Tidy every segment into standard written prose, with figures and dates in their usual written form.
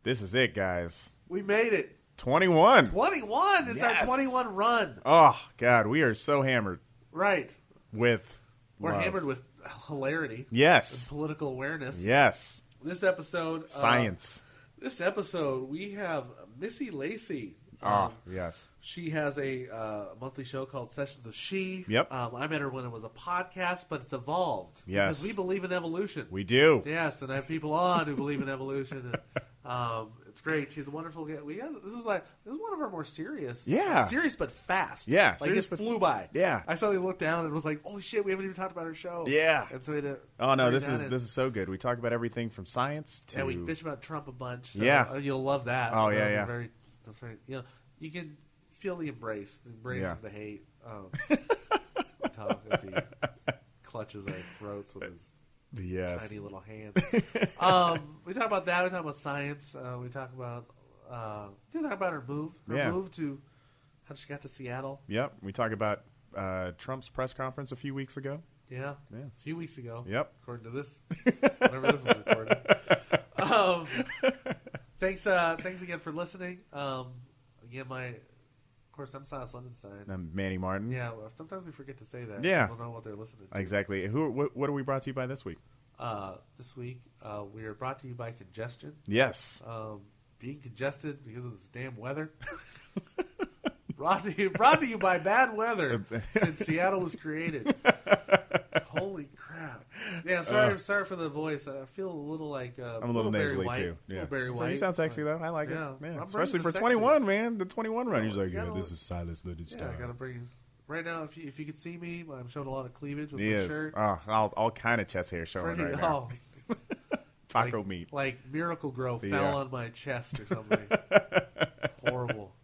This is it, guys. We made it. 21. 21. It's our 21 run. Oh, God. We are so hammered Right. with We're love. hammered with hilarity. Yes. And political awareness. Yes. This episode. Science. This episode, we have Missy Lacey. Yes. She has a monthly show called Sessions of She. Yep. I met her when it was a podcast, but it's evolved. Yes. Because we believe in evolution. We do. Yes, and I have people on who believe in evolution. And, it's great. She's a wonderful guest. This is one of our more serious. Yeah. Serious but fast. Yeah, Like serious it but- flew by. Yeah. I suddenly looked down and was like, holy shit, we haven't even talked about her show. Yeah. And so we had to Oh, no. bring This that is in. this is so good. We talk about everything from science to... And we bitch about Trump a bunch. So Yeah. You'll love that. Oh, yeah, yeah. That's very, you can feel the embrace Yeah. of the hate. Tom, as he clutches our throats with his Yes. tiny little hands. We talk about that. We talk about science. We talk about her move. Her Yeah. move to how she got to Seattle. Yep. We talk about Trump's press conference a few weeks ago. Yeah. Yeah. A few weeks ago. Yep. According to this, whenever this was recorded. Thanks again for listening. Again, of course, I'm Silas Lindenstein. And Manny Martin. Yeah, well, sometimes we forget to say that. Yeah. People know what they're listening to. Exactly. What are we brought to you by this week? This week, we are brought to you by Congestion. Yes. Being congested because of this damn weather. brought to you by bad weather since Seattle was created. Holy crap! Yeah, sorry for the voice. I feel a little like I'm a little Barry nasally White. too. Yeah. Little Barry So White. you sound sexy though. I like Yeah. it. Yeah. I'm Especially bringing for the 21, man. The 21 run. He's like, you yeah, gotta- this is Silas Lindenstein. Yeah, I gotta bring you. Right now, if you could see me, I'm showing a lot of cleavage with He my is. shirt. Oh, all kind of chest hair showing Pretty- right now. Taco like, meat. Like Miracle Grow Yeah. fell on my chest or something. It's horrible.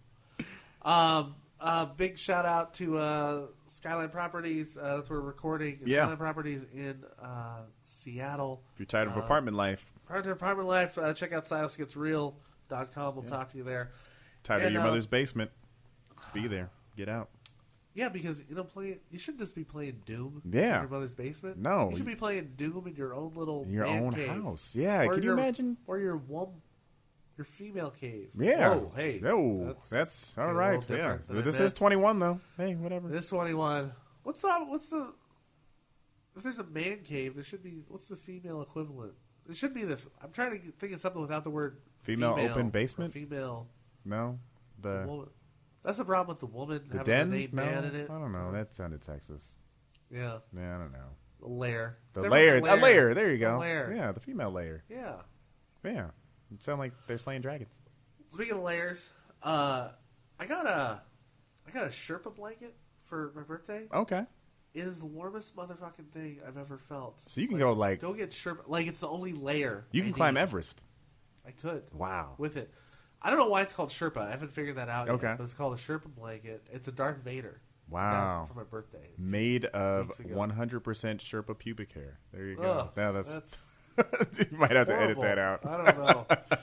Big shout out to Skyline Properties. That's where we're recording. Yeah. Skyline Properties in Seattle. If you're tired of apartment life, Prior to apartment life, check out silasgetsreal.com. We'll talk to you there. tired of And, your mother's basement, be there. Get out. Yeah, because you shouldn't just be playing Doom Yeah. in your mother's basement. No. You should be playing Doom in your own little In your man own cave. house. Yeah. Or Can you your- imagine? Or your female cave. Yeah. Whoa, hey. No. That's all a right. little Yeah. different than I This is meant. 21 though. Hey, whatever. This 21. What's the? If there's a man cave, there should be. What's the female equivalent? It should be the. I'm trying to think of something without the word Female female open or basement? Female No. The woman. That's the problem with the woman the having den. the name No. man in it. I don't know. That sounded sexist. Yeah, Yeah, I don't know. the lair. The Everyone's layer. a A layer. There you The go. lair. Yeah, the female layer. Yeah. Yeah. It sound like they're slaying dragons. Speaking of layers, I got a Sherpa blanket for my birthday. Okay. It is the warmest motherfucking thing I've ever felt. So you can go like Go get Sherpa. Like it's the only layer. you I can climb need. Everest. I could. Wow. With it. I don't know why it's called Sherpa. I haven't figured that out Okay. yet. But it's called a Sherpa blanket. It's a Darth Vader. I got Wow. it for my birthday. Made of Weeks ago. 100% Sherpa pubic hair. There you go. Ugh, Now that's, that's you might have to edit horrible. that out. I don't know.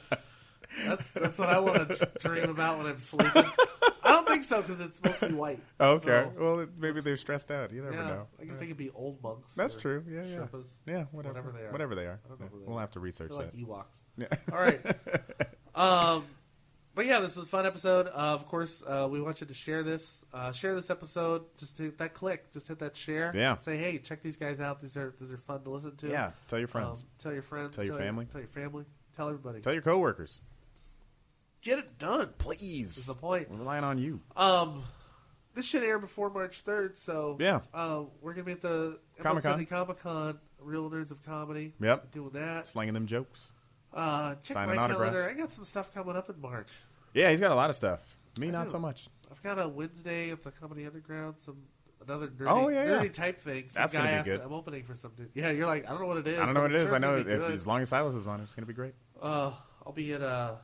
That's what I want to dream about when I'm sleeping. I don't think so because it's mostly white. Okay. So, Well, maybe they're stressed out. You never yeah, know. I guess they could be old monks. That's or true. Yeah, yeah. Sherpas. Yeah, whatever. Whatever they are. Whatever they are. I don't know who they We'll are. have to research They're like that. Ewoks. Yeah. All right. But yeah, this was a fun episode. Of course, we want you to share this. Share this episode. Just hit that click. Just hit that share. Yeah. Say, hey, check these guys out. These are fun to listen to. Yeah. Tell your friends. Tell your friends. Tell your family. Tell your family. Tell everybody. Tell your coworkers. Get it done. Please. Is the point. We're relying on you. This should air before March 3rd, so Yeah. we're gonna be at the Comic-Con. City Comic-Con. Real Nerds of Comedy. Yep. Doing that. Slanging them jokes. Check Signing my autographs. calendar. I got some stuff coming up in March. Yeah, he's got a lot of stuff. Me, I not do. so much. I've got a Wednesday at the Comedy Underground. Another nerdy, yeah. nerdy type thing. Some That's guy gonna be asked. good. I'm opening for some dude. Yeah, you're like, I don't know what it is. I don't know what it but is. I'm I sure know it's gonna be if good. as long as Silas is on it, it's going to be great. I'll be at No,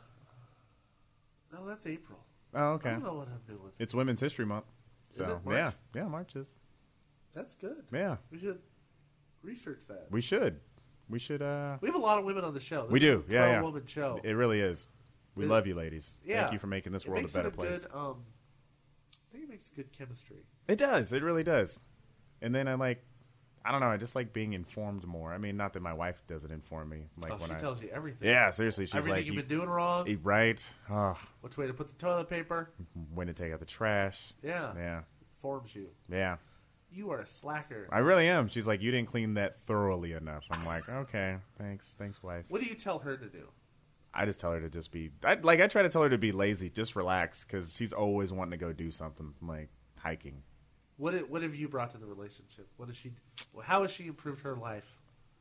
that's April. Oh, okay. I don't know what I'm doing. It's Women's History Month. So, Is it March? Yeah, March is. That's good. Yeah, We should research that. we should. We should. We have a lot of women on the show. This We is do. a Yeah, yeah. pro-woman show. It really is. We It- love you, ladies. Yeah. Thank you for making this It world a makes better it place. Good, I think it makes good chemistry. It does. It really does. And then I like I don't know. I just like being informed more. I mean, not that my wife doesn't inform me. Like she tells you everything. Yeah, seriously. She's everything like, you've been doing wrong. Right. Oh. Which way to put the toilet paper. When to take out the trash. Yeah. Yeah. Informs you. Yeah. You are a slacker. I really am. She's like, you didn't clean that thoroughly enough. I'm like, okay, thanks, wife. What do you tell her to do? I just tell her to just be, I try to tell her to be lazy, just relax, because she's always wanting to go do something, like hiking. What have you brought to the relationship? How has she improved her life?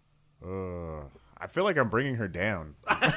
I feel like I'm bringing her down. I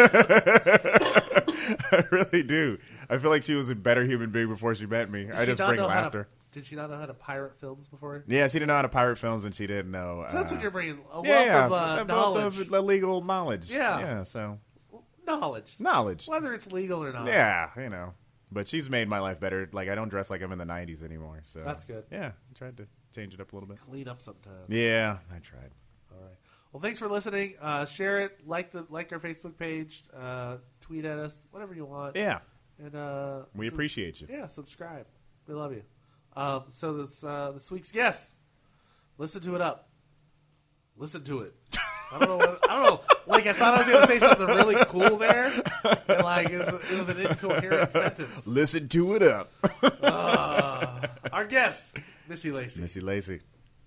really do. I feel like she was a better human being before she met me. I just bring laughter. Did she not know how to pirate films before? Yeah, she didn't know how to pirate films, and she didn't know. So that's what you're bringing, a wealth of knowledge. Of legal knowledge. Yeah. So Knowledge. Whether it's legal or not. Yeah, But she's made my life better. Like, I don't dress like I'm in the 90s anymore. So that's good. Yeah, I tried to change it up a little bit. Clean up sometime. Yeah, I tried. All right. Well, thanks for listening. Share it. Like our Facebook page. Tweet at us. Whatever you want. Yeah. And we appreciate you. Yeah, subscribe. We love you. So this week's guest. Listen to it up. Listen to it. I don't know. Like, I thought I was going to say something really cool there. And, like, it was an incoherent sentence. Listen to it up. Our guest, Missy Lacey. Missy Lacey.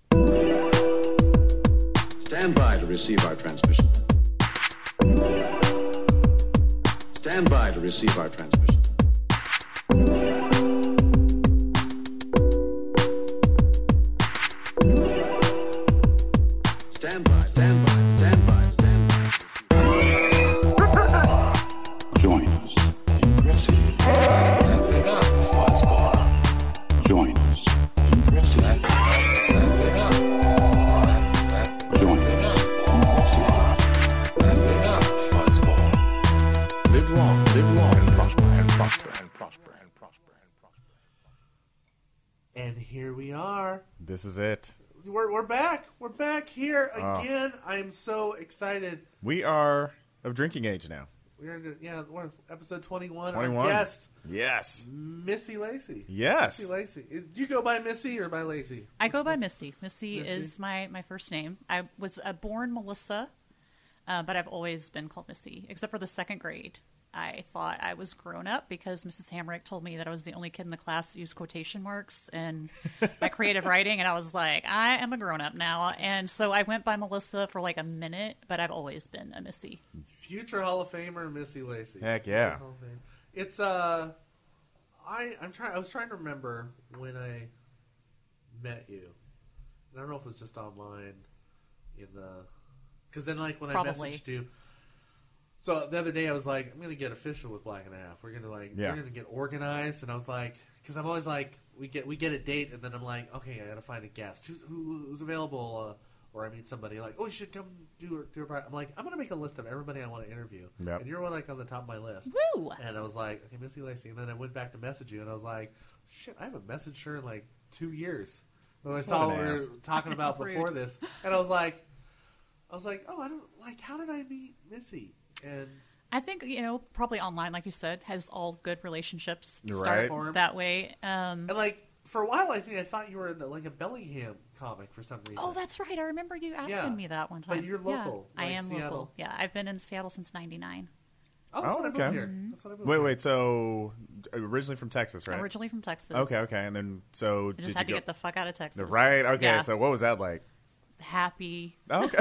Stand by to receive our transmission. Stand by to receive our transmission. Stand by, stand by, stand by, stand by. Join us in Cressy. Join us in Cressy. Join us in Cressy. Live long and prosper, and prosper, and prosper, and prosper, and prosper. And here we are. This is it. We're back. We're back here again. I am so excited. We are of drinking age now. We're episode 21. 21. Our guest, yes, Missy Lacey. Yes, Missy Lacey. Do you go by Missy or by Lacey? I go by Missy. Missy is my first name. I was born Melissa, but I've always been called Missy, except for the second grade. I thought I was grown up because Mrs. Hamrick told me that I was the only kid in the class that used quotation marks in my creative writing, and I was like, I am a grown up now. And so I went by Melissa for like a minute, but I've always been a Missy. Future Hall of Famer Missy Lacey. Heck yeah. It's I was trying to remember when I met you. And I don't know if it was just online because then like when Probably. I messaged you. So the other day I was like, I'm going to get official with Black and a Half. We're going to we're going to get organized. And I was like, because I'm always like, we get a date, and then I'm like, okay, I got to find a guest who's available, or I meet somebody like, oh, you should come do a. I'm like, I'm going to make a list of everybody I want to interview, and you're like on the top of my list. Woo! And I was like, okay, Missy Lacey, and then I went back to message you, and I was like, shit, I haven't messaged her in like 2 years. When I saw what we were talking about before this, and I was like, oh, I don't like. How did I meet Missy? And I think, probably online, like you said, has all good relationships Right. start that way. And like for a while, I thought you were in like a Bellingham comic for some reason. Oh, that's right. I remember you asking me that one time. But you're local. Yeah, like I am Seattle. local. Yeah, I've been in Seattle since '99. Oh, that's when I okay. moved here. Mm-hmm. That's when I moved here. Wait. So originally from Texas, right? Originally from Texas. Okay. And then so I just had to get the fuck out of Texas. Right. Okay. Yeah. So what was that like? Happy.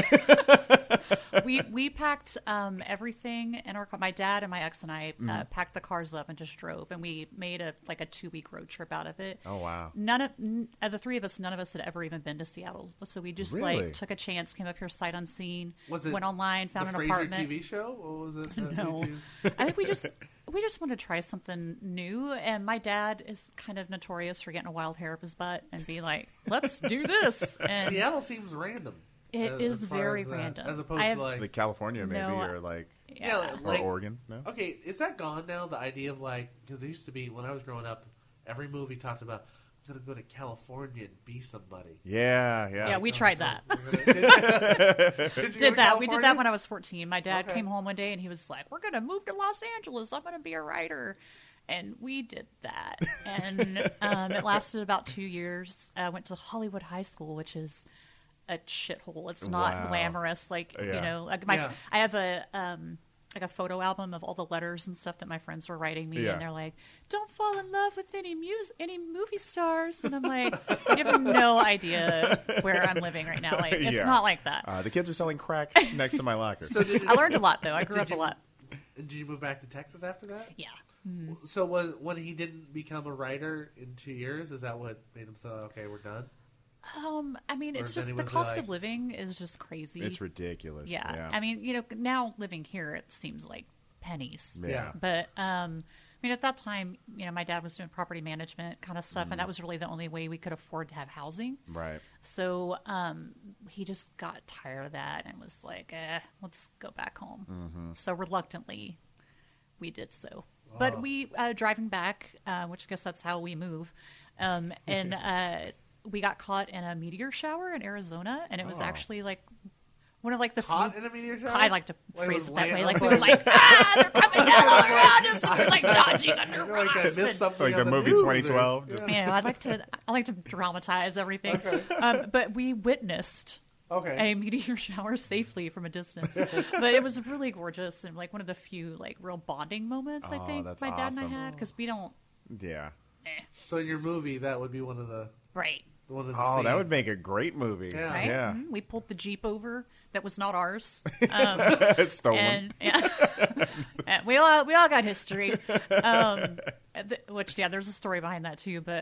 Okay. we packed everything in our car. My dad and my ex and I packed the cars up and just drove, and we made a 2-week road trip out of it. Oh wow. None of the three of us, none of us had ever even been to Seattle, so we just Really? took a chance, came up here sight unseen, Was it went online, found the an Frasier apartment. TV show? Or was it No, I think we just wanted to try something new, and my dad is kind of notorious for getting a wild hair up his butt and being like, "Let's do this." And Seattle seems random. it is very random. As opposed to Like California, maybe, No, or like yeah, or like Oregon. No. Okay, is that gone now? The idea of like, because there used to be when I was growing up, every movie talked about I'm gonna go to California and be somebody. Yeah. yeah, we tried that. Did you Did that. We did California? that when I was 14. My dad Okay. came home one day and he was like, "We're gonna move to Los Angeles. I'm gonna be a writer." And we did that, and it lasted about 2 years. I went to Hollywood High School, which is a shithole. It's not Wow. glamorous. Like, Yeah. you know, like Yeah. I have a like a photo album of all the letters and stuff that my friends were writing me, Yeah. and they're like, "Don't fall in love with any movie stars," and I'm like, "You have no idea where I'm living right now. Like, it's Yeah. not like that." The kids are selling crack next to my locker. So I learned a lot though. I grew Did up a you- lot. did you move back to Texas after that? Yeah. So when he didn't become a writer in 2 years, is that what made him say, okay, we're done? I mean, Or it's then just he the was cost like- of living is just crazy. It's ridiculous. Yeah. I mean, you know, now living here, it seems like pennies. Yeah. But, I mean, at that time, you know, my dad was doing property management kind of stuff, and that was really the only way we could afford to have housing. Right. So he just got tired of that and was like, let's go back home. So reluctantly, we did so. But we, driving back, which I guess that's how we move, and we got caught in a meteor shower in Arizona, and it was actually like one of like the Caught few. in a meteor shower? I like to Like, phrase it it was that way. laying- Like I we was were like, they're coming down all around us, and we're like dodging under You're like, I rocks. missed and- something Like on the movie news, or- 2012, Yeah. just- you know, I like to dramatize everything. But we witnessed Okay. a meteor shower safely from a distance. But it was really gorgeous and like one of the few like real bonding moments I Oh, think that's my dad and I awesome. had because we don't. Yeah. So in your movie, that would be one of the Right. Oh, that would make a great movie. Yeah. Right. Yeah. Mhm. We pulled the Jeep over that was not ours. It's stolen. And yeah. And we all got history. Which there's a story behind that too. But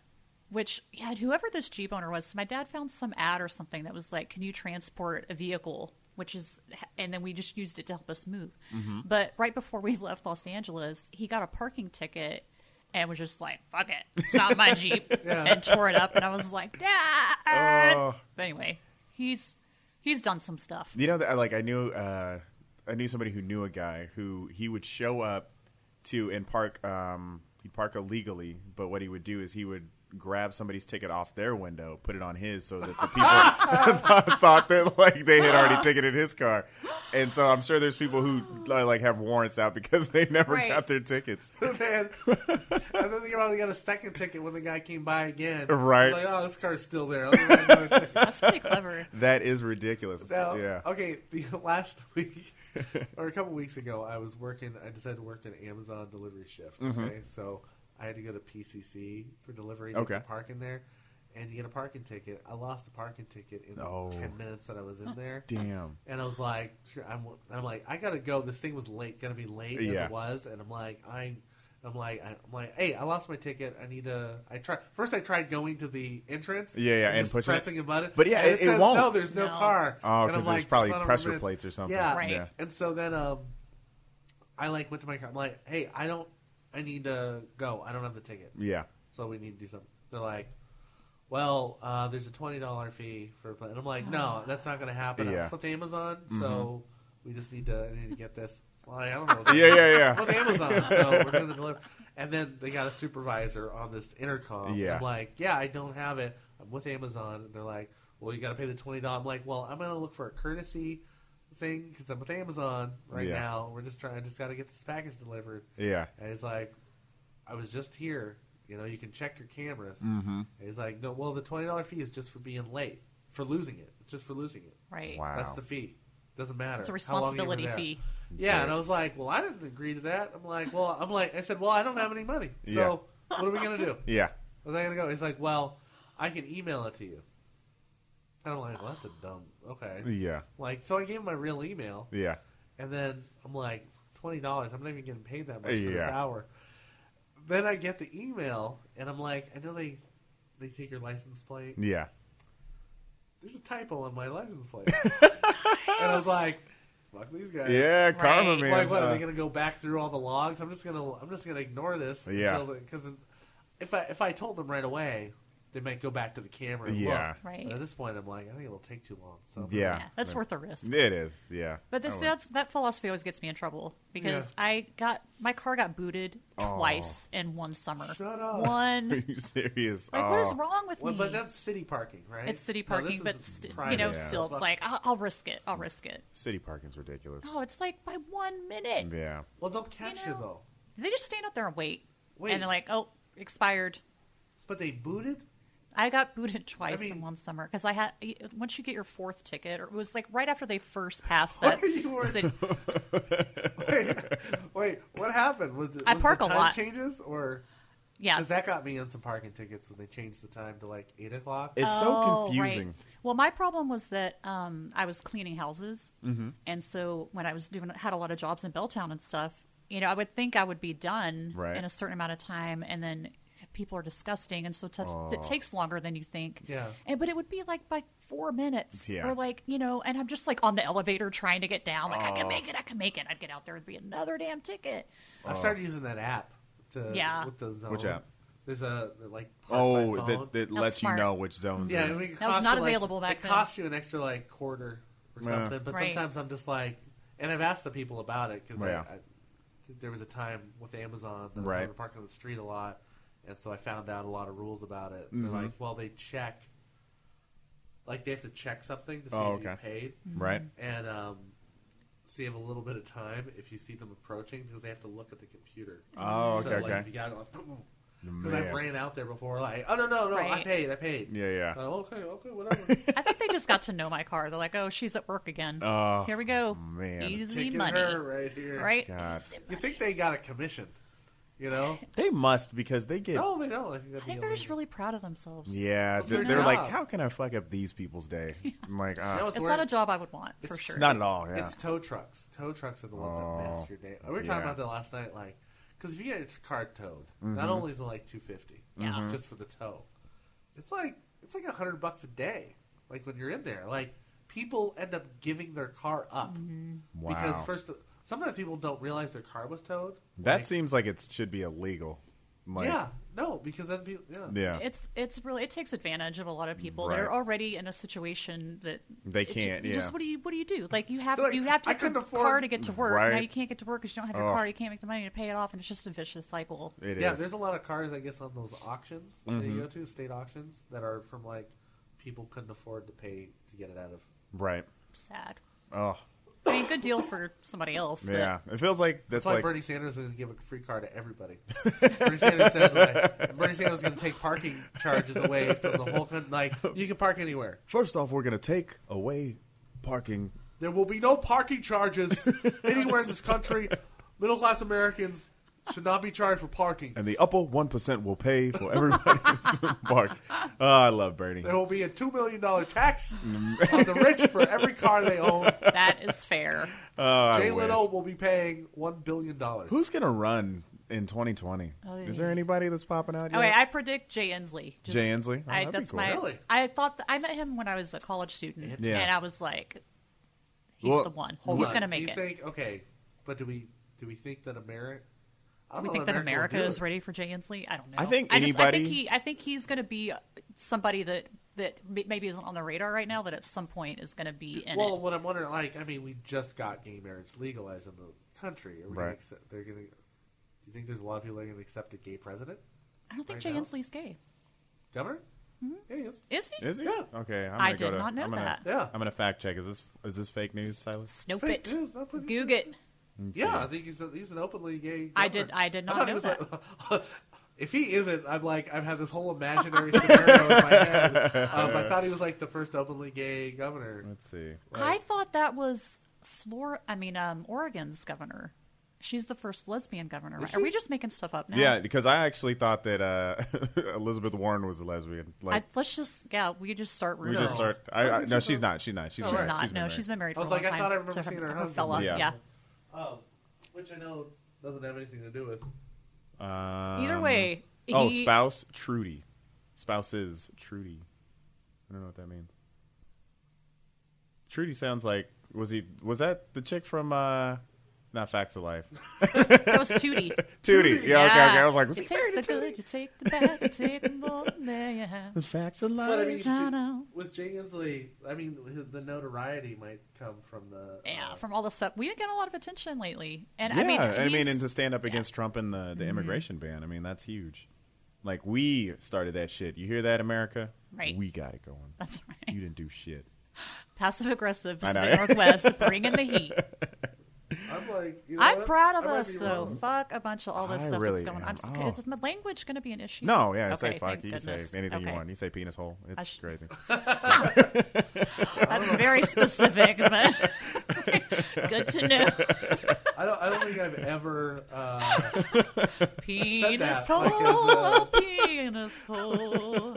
whoever this Jeep owner was, my dad found some ad or something that was like, "Can you transport a vehicle?" And then we just used it to help us move. Mm-hmm. But right before we left Los Angeles, he got a parking ticket. And was just like, fuck it, it's not my Jeep, and tore it up. And I was like, Dad. Oh. But anyway, he's done some stuff. You know that like I knew somebody who knew a guy who he would show up to and park he'd park illegally, but what he would do is he would grab somebody's ticket off their window, put it on his, so that the people thought that like they had already ticketed his car. And so I'm sure there's people who like have warrants out because they never Right. got their tickets. And then they probably got a second ticket when the guy came by again. Right. It's like, oh, this car's still there. Let me write another ticket. That's pretty clever. That is ridiculous. Now, Yeah. okay, the last week or a couple weeks ago, I decided to work an Amazon delivery shift. Okay, so I had to go to PCC for delivery. Okay. To park in there, and you get a parking ticket. I lost the parking ticket in Oh. 10 minutes that I was in there. Damn. And I was like, I'm like, I gotta go. This thing was gonna be late as Yeah. it was, and I'm like, hey, I lost my ticket. First I tried going to the entrance. Yeah, and just pushing it. pressing a button. But yeah, and it says, won't. No, there's no No. car. Oh, And I'm because there's like, probably son of a pressure bitch. plates or something. Yeah, Right. Yeah. And so then I like went to my car. I'm like, hey, I need to go. I don't have the ticket, Yeah. so we need to do something. They're like, well, there's a $20 fee for a plane. And I'm like, no, that's not going to happen. Yeah. I'm with Amazon, so we just need to get this. Well, I don't know. Yeah. With Amazon, so we're doing the delivery. And then they got a supervisor on this intercom. Yeah. I'm like, yeah, I don't have it. I'm with Amazon. And they're like, well, you got to pay the $20. I'm like, well, I'm going to look for a courtesy thing because I'm with Amazon right Yeah. now. I just got to get this package delivered. Yeah. And he's like, I was just here. You know, you can check your cameras. Mm-hmm. And he's like, no, well, the $20 fee is just for being late, for losing it. It's just for losing it. Right. Wow. That's the fee. Doesn't matter. It's a how long you were responsibility there. fee. Yeah, and I Dicks. was like, well, I didn't agree to that. I said, well, I don't have any money. So what are we going to do? Yeah. Was I going to go? He's like, well, I can email it to you. And I'm like, well, that's a dumb, okay. Yeah. Like, so I gave him my real email. Yeah. And then I'm like, $20. I'm not even getting paid that much for this Yeah. hour. Then I get the email, and I'm like, I know they take your license plate. Yeah. There's a typo on my license plate. And I was like, fuck these guys. Yeah, karma, Right. man. Like, what, are they going to go back through all the logs? I'm just gonna ignore this. Yeah. Because if I told them right away, they might go back to the camera and Yeah. look. Right. But at this point, I'm like, I think it'll take too long. So Yeah. Yeah, that's worth the risk. It is. Yeah. But I would- that philosophy always gets me in trouble because my car got booted twice in one summer. Shut up. Are One. you serious? Like, what is wrong with Well, me? but that's city parking, right? It's city No, this parking, but is you private. know, Yeah. still, it's like I'll risk it. I'll risk it. City parking's ridiculous. Oh, it's like by 1 minute. Yeah. Well, they'll catch you, know. though. They just stand up there and wait, Wait. and they're like, "Oh, expired." But they booted? I got booted twice I mean- in one summer because I had once you get your fourth ticket, or it was like right after they first passed that. You were- city- Wait, what happened? Was I the park a time lot. changes or? yeah, Because that got me on some parking tickets when they changed the time to like 8 o'clock. It's so Oh, confusing. right. Well, my problem was that I was cleaning houses, and so when I was had a lot of jobs in Belltown and stuff, I would think I would be done Right. in a certain amount of time, and then people are disgusting, and so it takes longer than you think. Yeah. But it would be like by 4 minutes, Yeah. or like and I'm just like on the elevator trying to get down, like I can make it. I'd get out there, it'd be another damn ticket. I started using that app to Yeah. with the zone. Which app? There's a like park Oh, by phone. that That's lets smart. you know which zones. Yeah, are- I mean, it That was costs not you, like- available back it then. costs you an extra like quarter or Yeah. something, but Right. sometimes I'm just like, and I've asked the people about it because Yeah. there was a time with Amazon that I was Right. having to park on the street a lot, and so I found out a lot of rules about it. Mhm. They're like, well, they check, like they have to check something to see Oh, if you okay. paid, right. and so you have a little bit of time if you see them approaching because they have to look at the computer. Oh, So, okay, like, okay. if you got it, because I've Man. ran out there before, like, oh no, I Right. paid. Yeah, yeah. Okay, whatever. I think they just got to know my car. They're like, oh, she's at work again. Oh, Here we go. man. Easy Taking money. her right here. Right? God. You think they got a commission? You know? They must because they get. No, they don't. I think, that'd I think be they're just illegal. really proud of themselves. Yeah, What's they're, their they're like, job? how can I fuck up these people's day? I'm like, No, It's where- not a job I would want, for It's sure. not at all. Yeah. It's tow trucks. Tow trucks are the ones Oh, that mess your day. We were talking yeah. about that last night, like, because if you get your car towed, not only is it like $250, Yeah. just for the tow, it's like $100 a day. Like when you're in there, like people end up giving their car up Wow. because sometimes people don't realize their car was towed. that Like, seems like it should be illegal. Like, yeah, no, because then Yeah. It's really, it takes advantage of a lot of people that Right. are already in a situation that They can't, You just yeah. what do you do? Like you have Like, you have to I have your couldn't afford- car to get to work. Right. Now you can't get to work because you don't have your Oh. car. You can't make the money to pay it off, and it's just a vicious cycle. It Yeah, is. there's a lot of cars, I guess, on those auctions that you go to, state auctions, that are from like people couldn't afford to pay to get it out of. Right. Sad. Oh, I mean, good deal for somebody else. But yeah. It feels like That's that's why like. Bernie Sanders is going to give a free car to everybody. Bernie Sanders said, like, Bernie Sanders is going to take parking charges away from the whole country. Like, you can park anywhere. First off, we're gonna take away parking. There will be no parking charges anywhere in this country. Middle class Americans should not be charged for parking. And the upper 1% will pay for everybody's park. Oh, I love Bernie. There will be a $2 million tax on the rich for every car they own. that is fair. Oh, I Jay wish. Leno will be paying $1 billion. Who's gonna run in 2020? Oh, Is there anybody that's popping out yet? Oh, wait, I predict Jay Inslee. Just- Jay Inslee? Oh, that'd be that's cool. my. Really? I thought I met him when I was a college student, Yeah. and I was like, he's Well, the one. Hold He's on. going to make do you it. Think, okay, but do we think that America? Do we think that America is ready for Jay Inslee? I don't know. I think I anybody- think he's going to be somebody that maybe isn't on the radar right now. That at some point is going to be in Well, it. what I'm wondering, like, I mean, we just got gay marriage legalized in the country. Are we gonna Right. accept, they're going to. Do you think there's a lot of people that are going to accept a gay president, I don't think right Jay now? Inslee's gay. governor? Yeah, he is. Is he? Is he? Yeah. Okay, I'm I gonna go did to, not know I'm gonna, that. Yeah. I'm gonna fact check. Is this fake news, Silas? Snoop Fake it. news, not pretty Goog sure. it. Yeah, I think he's an openly gay. I governor. did not thought know he was that. like- if he isn't, I'm like, I've had this whole imaginary scenario in my head. I thought he was like the first openly gay governor. Let's see. I thought that was Oregon's governor. She's the first lesbian governor. Right? Is Are she? we just making stuff up now? Yeah, because I actually thought that Elizabeth Warren was a lesbian. Like Let's just we just start we rumors. just start. No, she's not. She's not. She's Oh, She's right. not. No, married. she's been married for I was a long like, I time. thought I remember to seeing her husband. fella. Yeah. Yeah. Oh, which I know doesn't have anything to do with. Either way, Spouse Trudy. Spouse is Trudy. I don't know what that means. Trudy sounds like was that the chick from not Facts of Life? that was Tootie. Tootie. Yeah, okay. I was like, was you he take married the to Tootie? good, you take the bad, you take the more than there you have. The Facts of Life. But I mean, I know. with Jay Inslee, I mean, the notoriety might come from the. Yeah, from all the stuff we've getting a lot of attention lately, and Yeah, I mean, and to stand up yeah. against Trump and the immigration ban, I mean, that's huge. Like, we started that shit. You hear that, America? Right. We got it going. That's right. You didn't do shit. Passive aggressive, I know. Pacific Northwest, bringing the heat. I'm like, you know I'm what? proud of I might us, be though. wrong. Fuck a bunch of all this I stuff really that's going on. am. Is my language going to be an issue? No, yeah, Okay, say fuck. thank You can say goodness. anything you Okay. want. You say penis hole. It's crazy. That's very specific, but good to know. I don't think I've ever. Penis that, hole, like, as a- penis hole.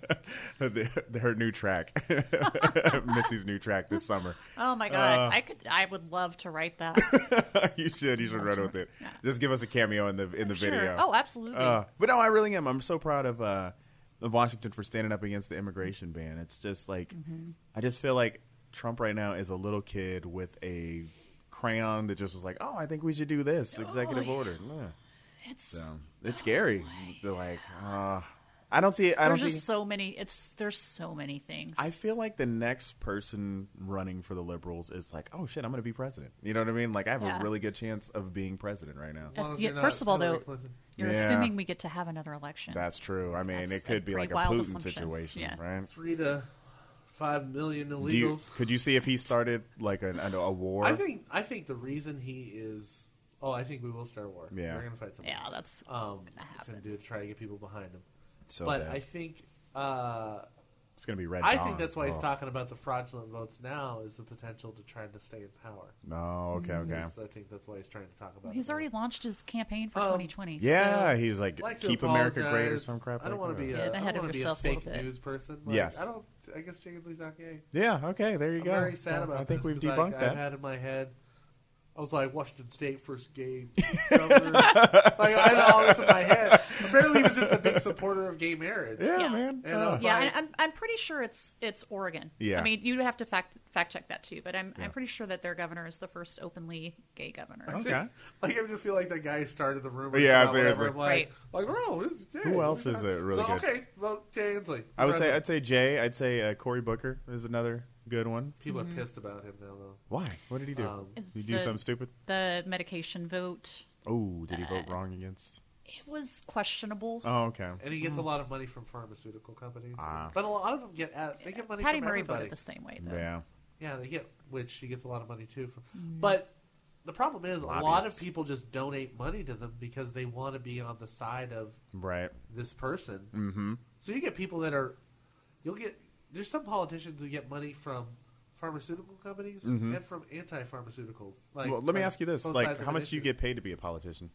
Her new track, Missy's new track this summer. Oh my god, I would love to write that. You should run with it. Yeah. Just give us a cameo in the Sure. video. Oh, absolutely. But no, I really am. I'm so proud of Washington for standing up against the immigration ban. It's just like I just feel like Trump right now is a little kid with a crayon that just was like, oh, I think we should do this executive order. Yeah. It's scary. They're like, I don't see it. I don't There's see. just so many. There's so many things. I feel like the next person running for the liberals is like, oh shit, I'm going to be president. You know what I mean? Like I have Yeah. a really good chance of being president right now. As long as Yeah, you're first not of all, Hillary though, Clinton. you're Yeah. assuming we get to have another election. That's true. I mean, That's it could a be pretty like a wild Putin assumption. situation, Yeah. right? 3 to 5 million Do you, illegals. could you see if he started like a war? I think the reason he is. Oh, I think we will start a war. Yeah. We're gonna fight somebody. Yeah, that's It's happen. gonna do to try to get people behind him. so but bad. I think. It's going to be Red I Dawn. think that's why he's Oh. talking about the fraudulent votes now is the potential to try to stay in power. No, okay. I think that's why he's trying to talk about He's it. already launched his campaign for Um, 2020. Yeah, so he's like, I'd like to keep America great or apologize. some crap. I don't like want to be that. a, Get I ahead don't of want to be a yourself a fake little bit. news person. Like, Yes. I guess Jenkins not gay. Yeah, okay, there you I'm go. very sad So about I think this we've 'cause debunked I've that. had in my head. I was like, Washington State first gay governor. Like I had all this in my head. Apparently, he was just a big supporter of gay marriage. Yeah, Yeah. man. And I was Yeah, like, and I'm pretty sure it's Oregon. Yeah. I mean, you'd have to fact check that too, but I'm pretty sure that their governor is the first openly gay governor. Okay. like I just feel like the guy who started the rumor. Yeah, about whatever. seriously. I'm like, no, it's gay. Who else is really so, good? Okay, vote Jay Inslee. I would say President. I'd say Jay. I'd say Cory Booker is another good one. People are pissed about him now, though. Why? What did he do? Um, Did he do The- something stupid? The medication vote, Oh, did he vote wrong against? it was questionable. Oh, okay. And he gets a lot of money from pharmaceutical companies. Ah. But a lot of them get money Patty from Murray everybody. voted the same way, though. Yeah. Yeah, which she gets a lot of money too. But the problem is, a lot of Lobbyists. people just donate money to them because they want to be on the side of Right. this person. Mm-hmm. So you get people that there's some politicians who get money from pharmaceutical companies and from anti-pharmaceuticals. Like, Well, let me like ask you this: both like, sides of how an much do you issue. get paid to be a politician?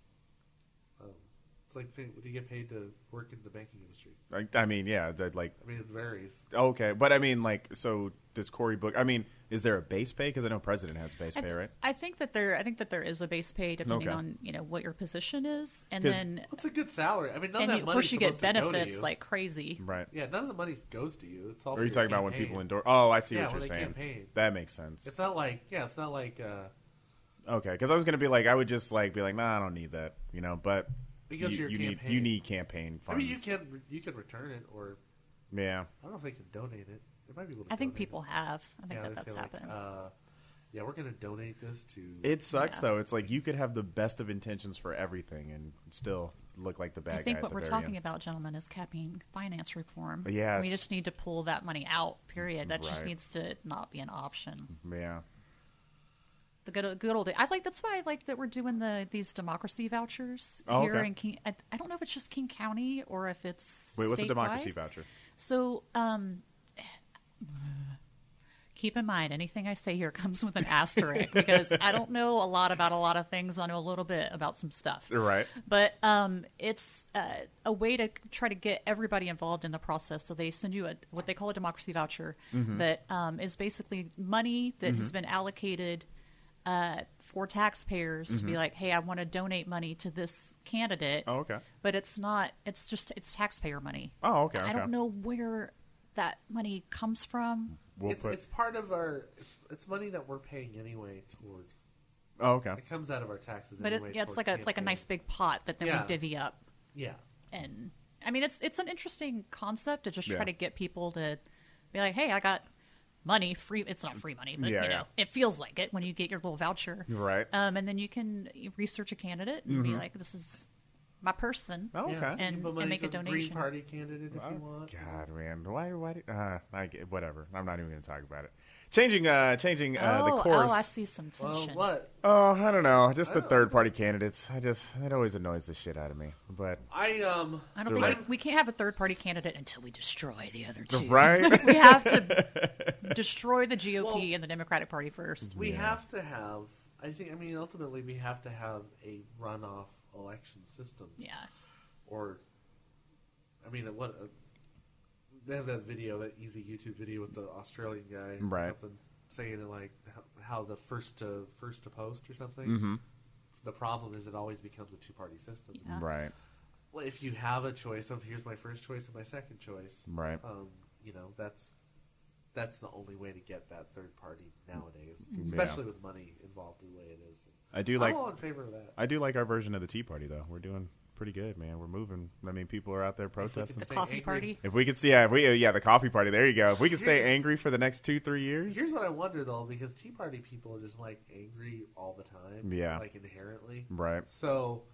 It's like saying, do you get paid to work in the banking industry? I mean, yeah, like I mean, it varies. okay, but I mean, like, so does Cory Booker? I mean, is there a base pay? Because I know president has base pay, right? I think that there is a base pay depending Okay. on what your position is, and 'Cause- then Well, it's a good salary. I mean, none of that of money's course you get supposed to go to benefits you. like crazy. Right. Yeah, none of the money goes to you. It's all. Or for are you your talking about when campaign. people endorse? Oh, I see Yeah, what when you're they saying. campaign. That makes sense. It's not like Okay, because I was gonna be like, I would just like be like, nah, I don't need that, but Because you your need campaign. campaign I funds. mean, you can return it, or Yeah. I don't know if they can donate it. There might be able to. I think donate people have. I think Yeah, that they that's say, like, happened. yeah, we're going to donate this to. It sucks Yeah. though. It's like you could have the best of intentions for everything and still look like the bad I think guy. what at the we're very talking end. about, gentlemen, is capping finance reform. Yes. We just need to pull that money out. Period. That just Right. needs to not be an option. Yeah. The good old day. That's why I like that we're doing these democracy vouchers Oh, here okay. in King. I don't know if it's just King County or if it's Wait, what's a statewide. democracy voucher? So, keep in mind, anything I say here comes with an asterisk because I don't know a lot about a lot of things. I know a little bit about some stuff. Right. But it's a way to try to get everybody involved in the process. So they send you what they call a democracy voucher that is basically money that has been allocated for taxpayers to be like, hey, I want to donate money to this candidate. Oh, okay. But it's not. It's taxpayer money. Oh, okay. I okay. don't know where that money comes from. It's part of our. It's money that we're paying anyway toward. Oh, okay. It comes out of our taxes But anyway. it's toward like a campaign. nice big pot that then Yeah. we divvy up. Yeah. And I mean, it's an interesting concept to just Yeah. try to get people to be like, hey, I got money free. It's not free money, but Yeah, yeah. it feels like it when you get your little voucher. Right. And then you can research a candidate and be like, this is my person. Oh, okay. Yeah. You And- can put and money make a to the donation. Green Party candidate if you want. God, man, why? I get whatever. I'm not even going to talk about it. Changing the course. I see some Well, tension. what? Oh, I don't know. Just the third-party candidates. That always annoys the shit out of me. But I don't think like- we can't have a third-party candidate until we destroy the other two. right? We have to destroy the GOP and the Democratic Party first. we have to have. I mean, ultimately, we have to have a runoff election system. Yeah. Or, I mean, they have that video, that easy YouTube video with the Australian guy, Right. something saying it like how the first to post or something. Mm-hmm. The problem is it always becomes a two-party system. Yeah. Right. Well, if you have a choice of here's my first choice and my second choice, Right. That's the only way to get that third party nowadays, Yeah. especially with money involved the way it is. I'm all in favor of that. I do like our version of the Tea Party, though. We're doing pretty good, man. We're moving. I mean, people are out there protesting. The Stay coffee angry. party. If we could see, the coffee party. There you go. If we could stay angry for the next 2-3 years, Here's what I wonder though, because Tea Party people are just like angry all the time, Yeah. like inherently. right? So,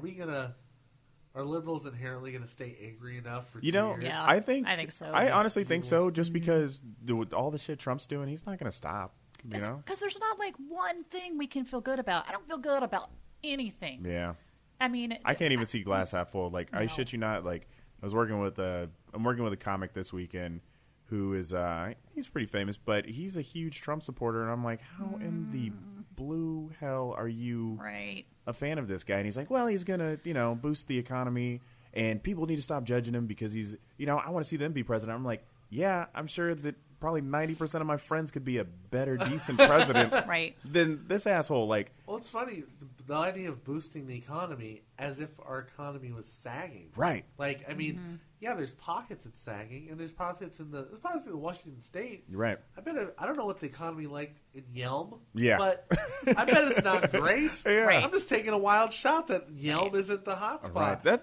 are liberals inherently gonna stay angry enough for 2 You know, years? Yeah. I think so. I honestly think so. Mm-hmm. Just because with all the shit Trump's doing, he's not going to stop. You know? Because there's not like one thing we can feel good about. I don't feel good about anything. Yeah. I mean, I can't even see glass half full. Like I No. shit you not. Like I'm working with a comic this weekend who is he's pretty famous, but he's a huge Trump supporter, and I'm like, how in the blue hell are you right. a fan of this guy? And he's like, well, he's gonna boost the economy, and people need to stop judging him because he's I want to see them be president. I'm like, yeah, I'm sure that probably 90% of my friends could be a better, decent president Right. than this asshole. Like, Well, it's funny the idea of boosting the economy as if our economy was sagging. right. Like, I mean, Mm-hmm. yeah, there's pockets it's sagging, and there's pockets in Washington State. Right. I don't know what the economy like in Yelm. Yeah. But I bet it's not great. Yeah. Right. I'm just taking a wild shot that Yelm isn't the hot spot. Right.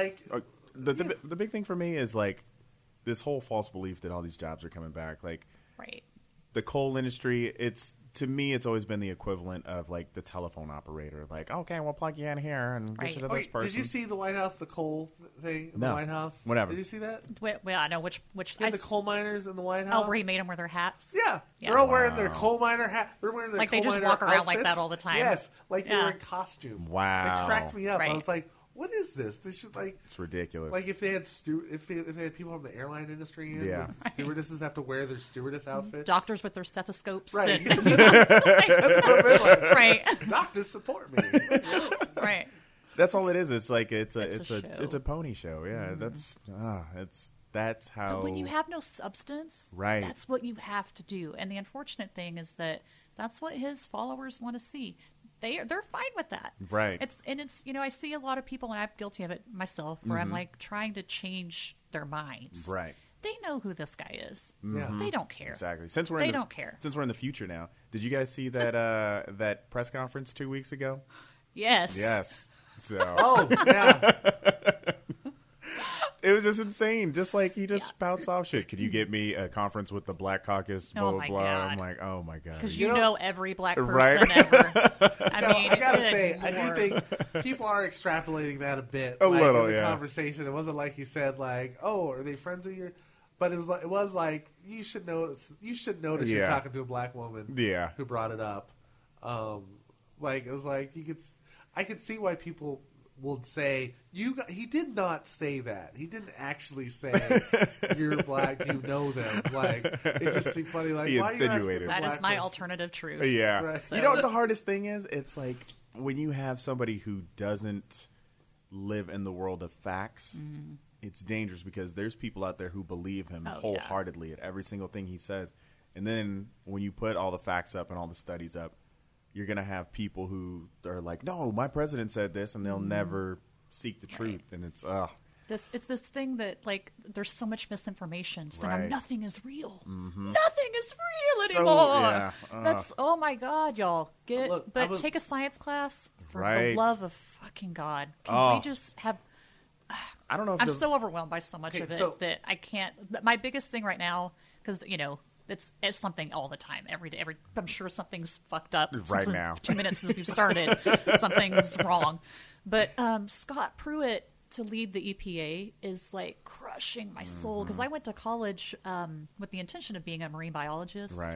The big thing for me is like this whole false belief that all these jobs are coming back. Like Right. the coal industry, to me, it's always been the equivalent of like the telephone operator. Like, okay, we'll plug you in here and Right. get you to this Wait, person. did you see the White House, the coal thing in No. the White House? Whatever. Did you see that? Well, I know which. Yeah, the coal miners in the White House. Oh, where he made them wear their hats. Yeah. Yeah. They're all wearing their coal miner hat. They're wearing their Like they coal just miner walk around like outfits. that all the time. Yes, like they Yeah. were in costume. Wow. It cracked me up. I Right. was like, "What is this? They should like It's ridiculous. if they had if they had people from the airline industry in, Yeah. would stewardesses have to wear their stewardess outfit. Doctors with their stethoscopes. Right. And, That's what I'm like. right. Doctors support me. Right. That's all it is. It's like it's It's a show. a pony show. Yeah, that's how. But when you have no substance, Right. that's what you have to do. And the unfortunate thing is that that's what his followers want to see. They're fine with that. Right. It's I see a lot of people, and I'm guilty of it myself, where I'm like trying to change their minds. right. They know who this guy is. Yeah. They don't care. Exactly. Since we're They in the, don't care. Since we're in the future now, did you guys see that that press conference 2 weeks ago? Yes. Yes. So Oh yeah. it was just insane. Just like he just spouts off shit. Could you get me a conference with the Black Caucus? Blah Oh, blah my blah. God. I'm like, oh my god. Because You you know- know every black person Right. ever. I mean, I gotta good say, I do Lord. think people are extrapolating that a bit. A like, little, in the yeah. conversation. It wasn't like he said, like, "Oh, are they friends of yours?" But it was like you should notice. You should notice you're Yeah. talking to a black woman. Yeah. Who brought it up? Like it was like I could see why people would say he did not say that. He didn't actually say you're black. You know them. Like it just seemed funny. Like He why are you asking insinuated. a That is black my person? alternative truth. Yeah. Right. You know what the hardest thing is? It's like when you have somebody who doesn't live in the world of facts, it's dangerous because there's people out there who believe him Oh, yeah. wholeheartedly at every single thing he says. And then when you put all the facts up and all the studies up, you're going to have people who are like, no, my president said this, and they'll never seek the truth. And it's, It's this thing that like there's so much misinformation. So now Right. nothing is real. Nothing is real So, anymore. yeah, That's oh my god, y'all. Look, I was- Take a science class for Right. the love of fucking God. Can Oh. we just have? I don't know if I'm the- so overwhelmed by so much Okay, of it so- that I can't. My biggest thing right now, because it's something all the time, every day. I'm sure something's fucked up Right since now. 2 minutes since we've started. Something's wrong. But Scott Pruitt to lead the EPA is like crushing my soul because I went to college with the intention of being a marine biologist. Right.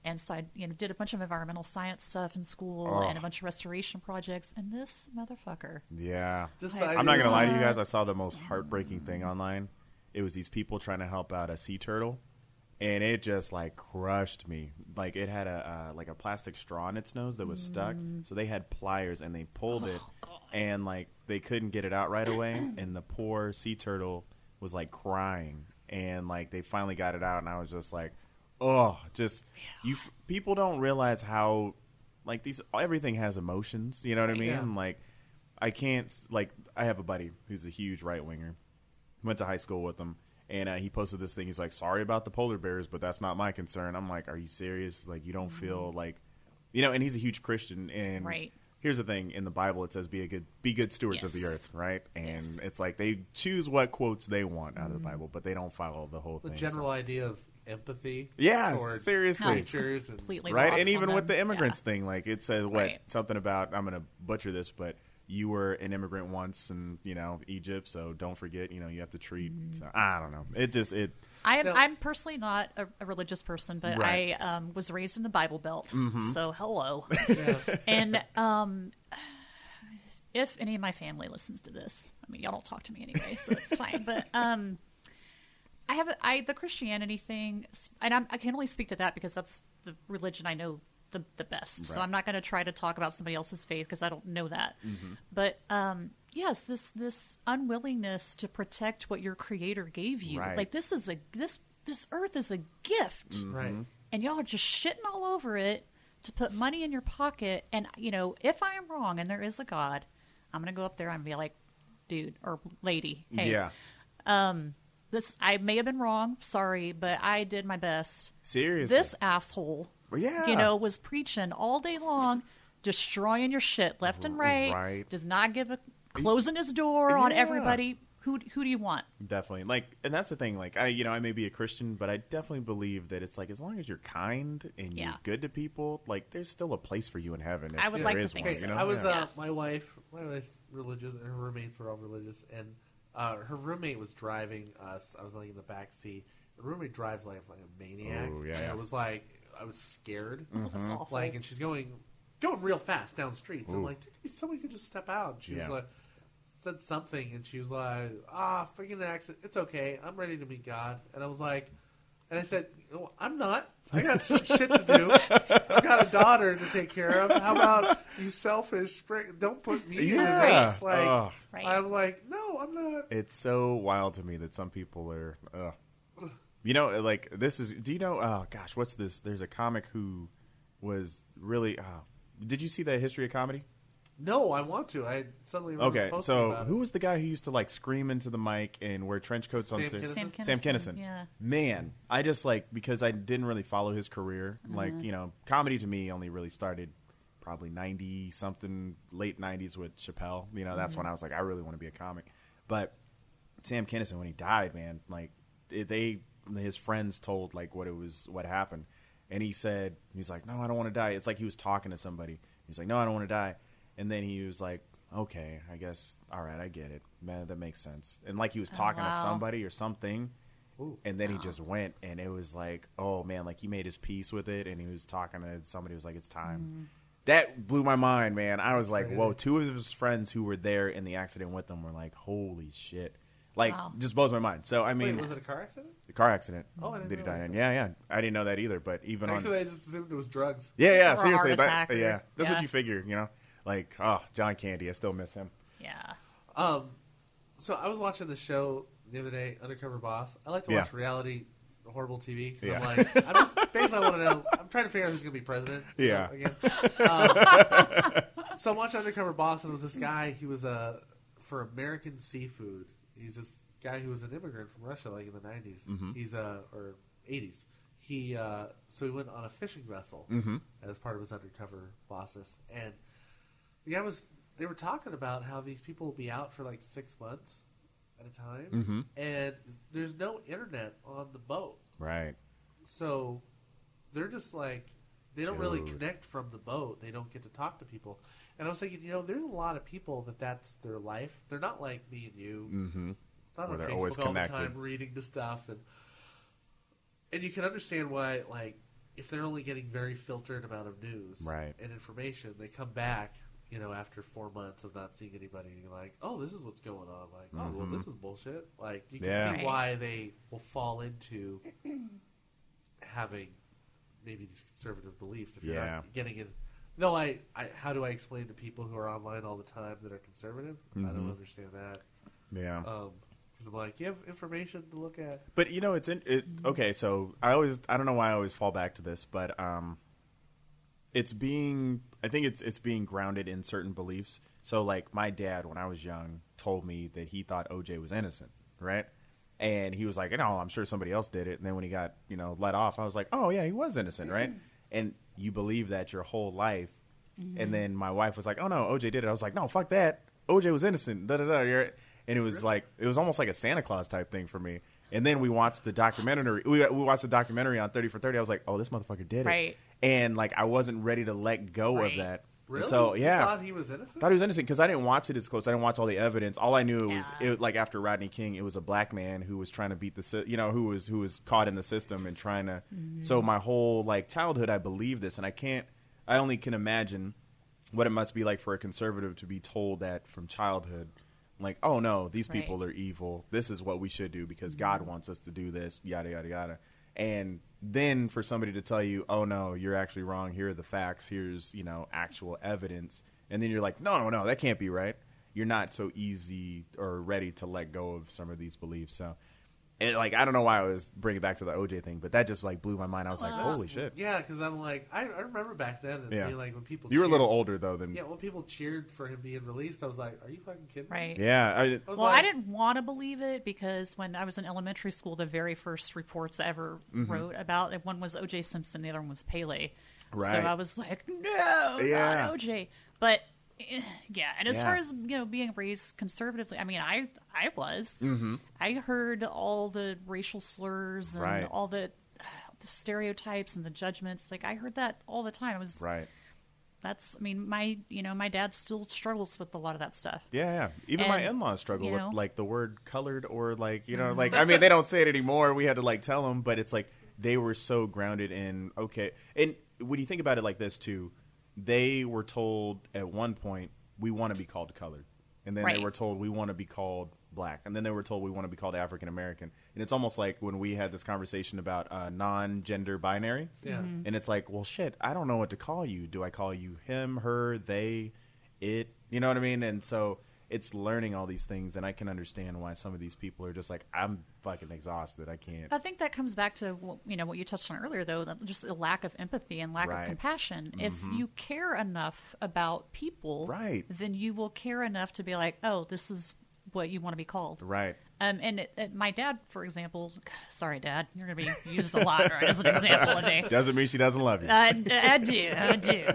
And so I did a bunch of environmental science stuff in school and a bunch of restoration projects. And this motherfucker. Yeah. Just I'm I'm not going to lie to you guys. I saw the most heartbreaking thing online. It was these people trying to help out a sea turtle. And it just like crushed me. Like it had a plastic straw in its nose that was stuck. So they had pliers and they pulled it. And like they couldn't get it out right away. And the poor sea turtle was like crying. And like they finally got it out. And I was just like, oh, people don't realize how like everything has emotions. You know what I mean? Yeah. Like I can't, like I have a buddy who's a huge right winger. Went to high school with him. And he posted this thing. He's like, sorry about the polar bears, but that's not my concern. I'm like, are you serious? Like, you don't feel like, and he's a huge Christian. And Right. here's the thing. In the Bible, it says, be good stewards of the Yes. earth, right? And Yes. it's like they choose what quotes they want out of the Bible, but they don't follow the whole the thing. general so. idea of empathy. Yeah, toward seriously. No, it's creatures and completely Right? lost And even on with them. the immigrants Yeah. thing, like it says Right. something about, I'm going to butcher this, but you were an immigrant once in, Egypt, so don't forget, you have to treat. So, I don't know. I'm personally not a religious person, but Right. I was raised in the Bible Belt. So hello. yeah. And if any of my family listens to this, I mean, y'all don't talk to me anyway, so it's fine. But the Christianity thing, and I can only speak to that because that's the religion I know the best. So Right. I'm not going to try to talk about somebody else's faith because I don't know that. But yes, this unwillingness to protect what your Creator gave you, Right. like this earth is a gift, Right. and y'all are just shitting all over it to put money in your pocket. And if I am wrong and there is a God, I'm going to go up there and be like, dude or lady, hey, Yeah. I may have been wrong, sorry, but I did my best. Seriously. This asshole, Yeah. was preaching all day long, destroying your shit left and right. Right. Does not closing his door on Yeah. everybody. Who do you want? Definitely. And that's the thing. Like, I may be a Christian, but I definitely believe that it's like, as long as you're kind and you're Yeah. good to people, like, there's still a place for you in heaven. If I would there like to is think one, so. I was Yeah. my wife's religious, and her roommates were all religious, and her roommate was driving us. I was like in the back seat. The roommate drives like a maniac. Oh, yeah, and yeah. it was like I was scared. That's awful. Like, and she's going real fast down streets. I'm Ooh. like, dude, somebody could just step out. And she was Yeah. like, said something, and she was like, freaking accident. It's okay. I'm ready to meet God. And I was like, and I said, oh, I'm not. I got some shit to do. I've got a daughter to take care of. How about you selfish? Don't put me in Yeah. this. Like, Ugh. Right. I'm like, no, I'm not. It's so wild to me that some people are, like, this is, do you know, oh, gosh, what's this? There's a comic who was really, did you see the History of Comedy? No, I want to. I suddenly remember Okay, posting so about who was the guy who used to, like, scream into the mic and wear trench coats on Sam stage? Kinison? Sam Kinison. Yeah. Man, I just because I didn't really follow his career. Like, comedy to me only really started probably 90 something, late 90s with Chappelle. That's when I was like, I really want to be a comic. But Sam Kinison, when he died, man, like his friends told like what happened. And he's like, no, I don't want to die. It's like he was talking to somebody. He's like, no, I don't want to die. And then he was like, okay, I guess, all right, I get it. Man, that makes sense. And like he was talking to wow. somebody or something. Ooh. And then he just went, and it was like, oh, man, like he made his peace with it, and he was talking to somebody who was like, it's time. That blew my mind, man. I was like, whoa, two of his friends who were there in the accident with him were like, holy shit. Like, Wow. just blows my mind. So, I mean, Wait, was it a car accident? the car accident. Oh, I didn't did he realize die in? that. Yeah. I didn't know that either, but even on... Actually, I just assumed it was drugs. Yeah, Or a seriously. heart attack or- yeah, that's what yeah. you figure, Like, oh, John Candy, I still miss him. Yeah. So I was watching the show the other day, Undercover Boss. I like to Yeah. watch reality, horrible TV. 'Cause Yeah. I'm like, I just basically I want to know. I'm trying to figure out who's going to be president. Yeah. Again. So I'm watching Undercover Boss, and it was this guy. He was for American Seafood. He's this guy who was an immigrant from Russia, like in the 90s. He's or 80s. So he went on a fishing vessel as part of his undercover bosses, and the guy they were talking about how these people will be out for like 6 months at a time, and there's no internet on the boat. Right. So they're just like, they don't really Dude. connect from the boat. They don't get to talk to people. And I was thinking, there's a lot of people that's their life. They're not like me and you. Mm-hmm. Not Where on they're Facebook always all connected. the time reading the stuff. And you can understand why, like, if they're only getting very filtered amount of news Right. and information, they come back, after 4 months of not seeing anybody, and you're like, oh, this is what's going on. Like, oh, well, this is bullshit. Like, you can Yeah. see Right. why they will fall into having maybe these conservative beliefs if you're Yeah. not getting in. No, how do I explain to people who are online all the time that are conservative? I don't understand that. Yeah. Because I'm like, you have information to look at. But okay, so I don't know why I always fall back to this, but I think it's being grounded in certain beliefs. So like my dad, when I was young, told me that he thought OJ was innocent, right? And he was like, no, I'm sure somebody else did it. And then when he got, let off, I was like, oh yeah, he was innocent, right? And you believe that your whole life. And then my wife was like, oh no, OJ did it. I was like, no, fuck that. OJ was innocent. Da da da. And it was it was almost like a Santa Claus type thing for me. And then we watched the documentary. We watched the documentary on 30 for 30. I was like, oh, this motherfucker did it. Right. And like I wasn't ready to let go Right. of that. Really? And so yeah, You thought he was innocent? thought he was innocent because I didn't watch it as close. I didn't watch all the evidence. All I knew was Yeah. like after Rodney King, it was a black man who was trying to beat who was caught in the system and trying to. So my whole like childhood, I believed this, and I only can imagine what it must be like for a conservative to be told that from childhood. Like, oh no, these Right. people are evil. This is what we should do because God wants us to do this. Yada yada yada. And then for somebody to tell you, oh no, you're actually wrong. Here are the facts. Here's actual evidence. And then you're like, no, that can't be right. You're not so easy or ready to let go of some of these beliefs. So, I don't know why I was bringing it back to the OJ thing, but that just like blew my mind. I was like, holy shit. Yeah, because I'm like, I remember back then, and Yeah. being like when people You were a little cheered- older though than Yeah, when people cheered for him being released, I was like, are you fucking kidding me? Right. yeah. I was Well, like, I didn't want to believe it because when I was in elementary school, the very first reports I ever wrote about it, one was O.J. Simpson, the other one was Pele. Right. So I was like, no, Yeah. not O.J. But yeah, and as Yeah. far as being raised conservatively, I mean, I was. I heard all the racial slurs and Right. all the stereotypes and the judgments. Like I heard that all the time. It was right. that's. I mean, my dad still struggles with a lot of that stuff. Yeah. Even my And, in-laws struggle with know- like the word colored or like I mean they don't say it anymore. We had to like tell them, but it's like they were so grounded in okay. And when you think about it like this too, they were told at one point we want to be called colored, and then they Right. were told we want to be called black, and then they were told we want to be called African American. And it's almost like when we had this conversation about non-gender binary. Yeah. And it's like, well, shit, I don't know what to call you. Do I call you him, her, they, it? You know what I mean? And so it's learning all these things, and I can understand why some of these people are just like, I'm fucking exhausted. I can't. I think that comes back to what you touched on earlier, though, that just the lack of empathy and lack Right. of compassion. If you care enough about people, Right. then you will care enough to be like, oh, this is what you want to be called. Right. And my dad, for example, sorry, Dad, you're going to be used a lot right, as an example today. Doesn't mean she doesn't love you. I do.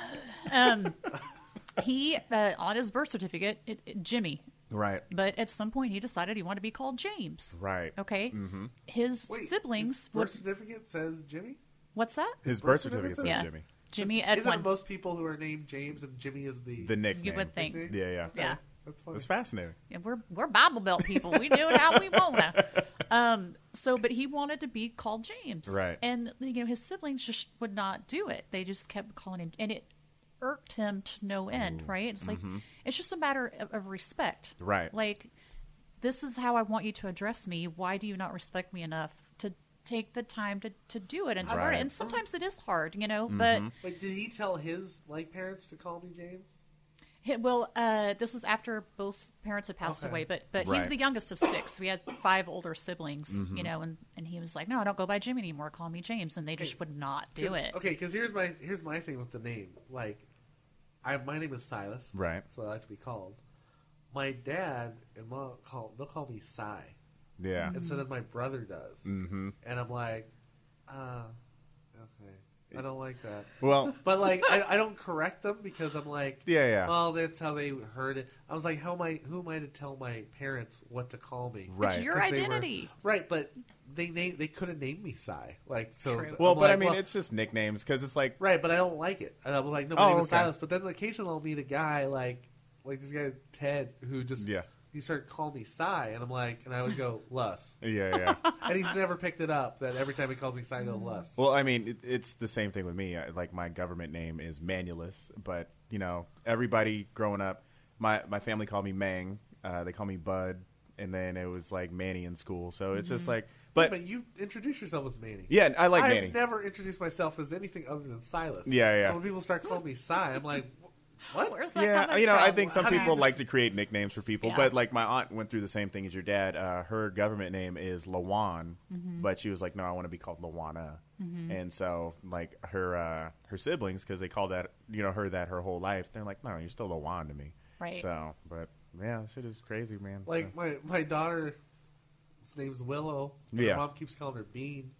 He, on his birth certificate, Jimmy. Right. But at some point, he decided he wanted to be called James. Right. Okay? His Wait, siblings his would. birth certificate says Jimmy? What's that? His birth birth certificate certificate says Yeah. Jimmy. Jimmy Isn't Edwin. it most people who are named James and Jimmy is the The nickname. You would think. nickname? Yeah. Yeah. That's funny. It's fascinating. Yeah, we're Bible Belt people. We do it how we wanna. But he wanted to be called James, Right. And his siblings just would not do it. They just kept calling him, and it irked him to no end. Right? It's like it's just a matter of respect, Right. Like this is how I want you to address me. Why do you not respect me enough to take the time to do it and to learn Right. it? And sometimes it is hard, but. Like, did he tell his parents to call me James? Well, this was after both parents had passed Okay. away, but he's Right. the youngest of 6. We had 5 older siblings, and he was like, "No, I don't go by Jimmy anymore. Call me James," and they just would not do it. Okay, because here's my thing with the name. Like, my name is Silas. Right. That's what I like to be called. My dad and mom they'll call me Cy, Yeah. and so then my brother does, and I'm like, okay, I don't like that. Well, But like, I don't correct them because I'm like, Yeah. well, that's how they heard it. I was like, who am I to tell my parents what to call me? Right. It's your 'Cause they were- identity. right? But they couldn't name me Cy. Like, so. True. well, I'm but I like, mean, well, it's just nicknames because it's like, right. But I don't like it, and I'm like, no, my Oh, name is okay. Silas. But then occasionally I'll meet a guy like this guy Ted who just Yeah. he started calling me Cy, and I'm like, and I would go Lus, Yeah. and he's never picked it up. That every time he calls me Cy, I go Lus. Well, I mean, it's the same thing with me. Like, my government name is Manulus, but, everybody growing up, my family called me Mang. They call me Bud, and then it was, like, Manny in school. So it's just like... But you introduce yourself as Manny. Yeah, I like Manny. I've never introduced myself as anything other than Silas. Yeah. So when people start calling me Cy, I'm like, what? Where's that Yeah, coming from? I think some How do you people just- like to create nicknames for people, Yeah. but like my aunt went through the same thing as your dad. Her government name is Lawan, but she was like, no, I want to be called Lawana. And so like her siblings, because they called that her that her whole life, they're like, no, you're still Lawan to me. Right. So, but yeah, shit is crazy, man. Like my daughter's name's Willow. And Yeah. her mom keeps calling her Bean.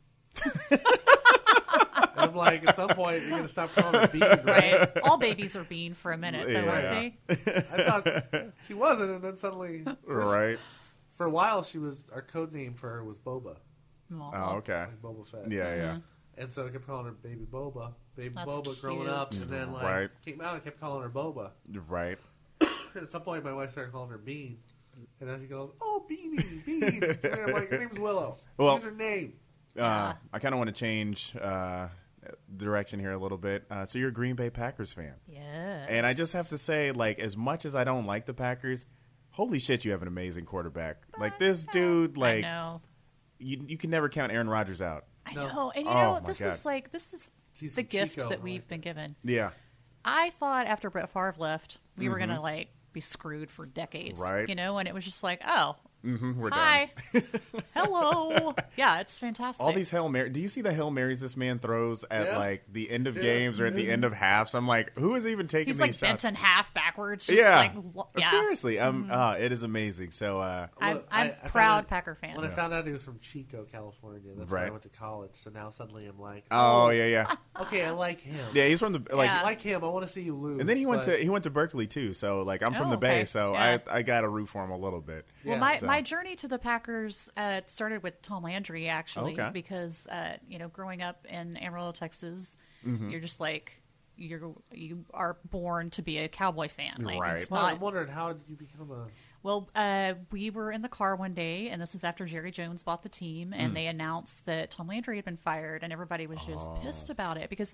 And I'm like, at some point, you're gonna stop calling her Bean, right? Right. All babies are bean for a minute, though, Yeah. aren't they? I thought she wasn't, and then suddenly, Right. for a while, she was. Our code name for her was Boba, Aw. Oh, okay. like Boba Fett. Yeah. And so I kept calling her Baby Boba, That's Boba, growing cute. up, and then like Right. came out, I kept calling her Boba. Right. And at some point, my wife started calling her Bean, and then she goes, "Oh, Beanie, Bean." And I'm like, "Her name's Willow. Well- Use her name." I kind of want to change direction here a little bit. So you're a Green Bay Packers fan. Yes. And I just have to say, like, as much as I don't like the Packers, holy shit, you have an amazing quarterback. Like, this dude, I like, know. you can never count Aaron Rodgers out. I No. know. And Oh, my this God. is like, this is He's the from gift Chico, that I we've like been given. Yeah. I thought after Brett Favre left, we were going to, like, be screwed for decades. Right. And it was just like, oh, We're hi. done. Hello. Yeah, it's fantastic. All these Hail Marys. Do you see the Hail Marys this man throws at, Yeah. like, the end of games or at the end of halves? I'm like, who is even taking He's these like shots? bent in half backwards. Just Yeah. Like, yeah. Seriously. it is amazing. So, I'm Well, I proud found out- Packer fan. When I found out he was from Chico, California, that's where Right. I went to college. So now suddenly I'm like, oh, yeah. okay, I like him. Yeah, he's from the, like, I like him. I want to see you lose. and then he went but- to Berkeley, too. So, like, I'm from Oh, the Bay, okay. so Yeah. I got to root for him a little bit. Well, Yeah, my journey to the Packers started with Tom Landry, actually, Okay. because growing up in Amarillo, Texas, Mm-hmm. you're just like you are born to be a Cowboy fan. Like, Right. it's Well, not- I'm wondering, how did you become a... Well, we were in the car one day, and this is after Jerry Jones bought the team, Mm. and they announced that Tom Landry had been fired, and everybody was just pissed about it because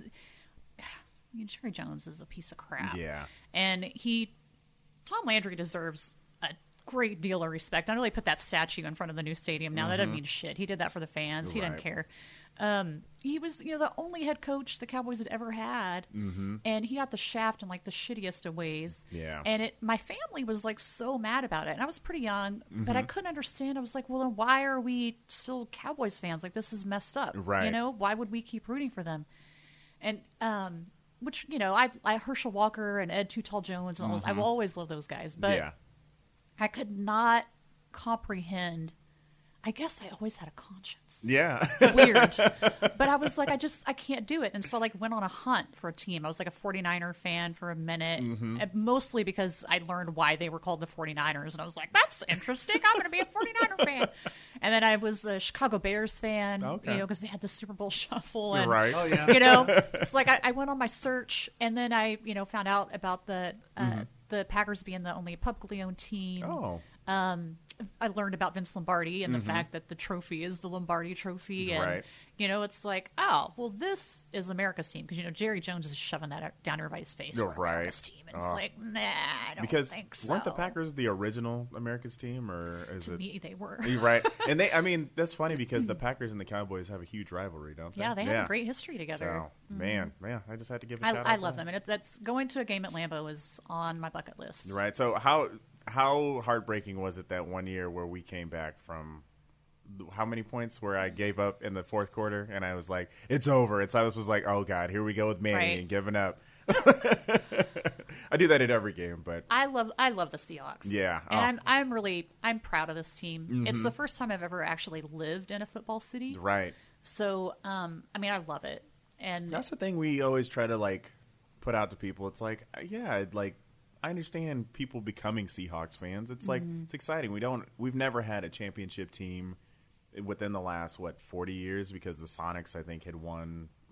Jerry Jones is a piece of crap. Yeah. And Tom Landry deserves a great deal of respect. I know they put that statue in front of the new stadium now. That doesn't mean shit. He did that for the fans. He didn't Right. care. He was, the only head coach the Cowboys had ever had, and he got the shaft in like the shittiest of ways. Yeah. And my family was like so mad about it, and I was pretty young, but I couldn't understand. I was like, well, then why are we still Cowboys fans? Like, this is messed up. Right. Why would we keep rooting for them? And which I Herschel Walker and Ed Too Tall Jones and all those, I will always love those guys, but yeah. I could not comprehend. I guess I always had a conscience. Yeah. Weird. But I was like, I can't do it. And so I went on a hunt for a team. I was like a 49er fan for a minute, and mostly because I learned why they were called the 49ers. And I was like, that's interesting. I'm going to be a 49er fan. And then I was a Chicago Bears fan, Okay. because they had the Super Bowl shuffle. And, Right. Oh, yeah. it's like I went on my search, and then I, found out about the Packers being the only publicly owned team. Oh. I learned about Vince Lombardi and the fact that the trophy is the Lombardi trophy. And, Right. it's like, oh, well, this is America's team. Because, Jerry Jones is shoving that down everybody's face. You're We're right. America's team. And it's like, nah, I don't Because think so. weren't the Packers the original America's team, or is To it? me, they were. You're right. And that's funny because the Packers and the Cowboys have a huge rivalry, don't they? Yeah, they have a great history together. So, man, I just had to give a shout out. I to love them. And that's going to a game at Lambeau is on my bucket list. Right. So how heartbreaking was it that one year where we came back from how many points where I gave up in the fourth quarter and I was like, it's over. And Silas was like, oh God, here we go with Manny Right. and giving up. I do that at every game, but I love the Seahawks. Yeah. And I'm proud of this team. It's the first time I've ever actually lived in a football city. right. So, I love it. And That's the thing we always try to like put out to people. It's like, yeah, like I understand people becoming Seahawks fans. It's like it's exciting. We've never had a championship team within the last 40 years because the Sonics I think had won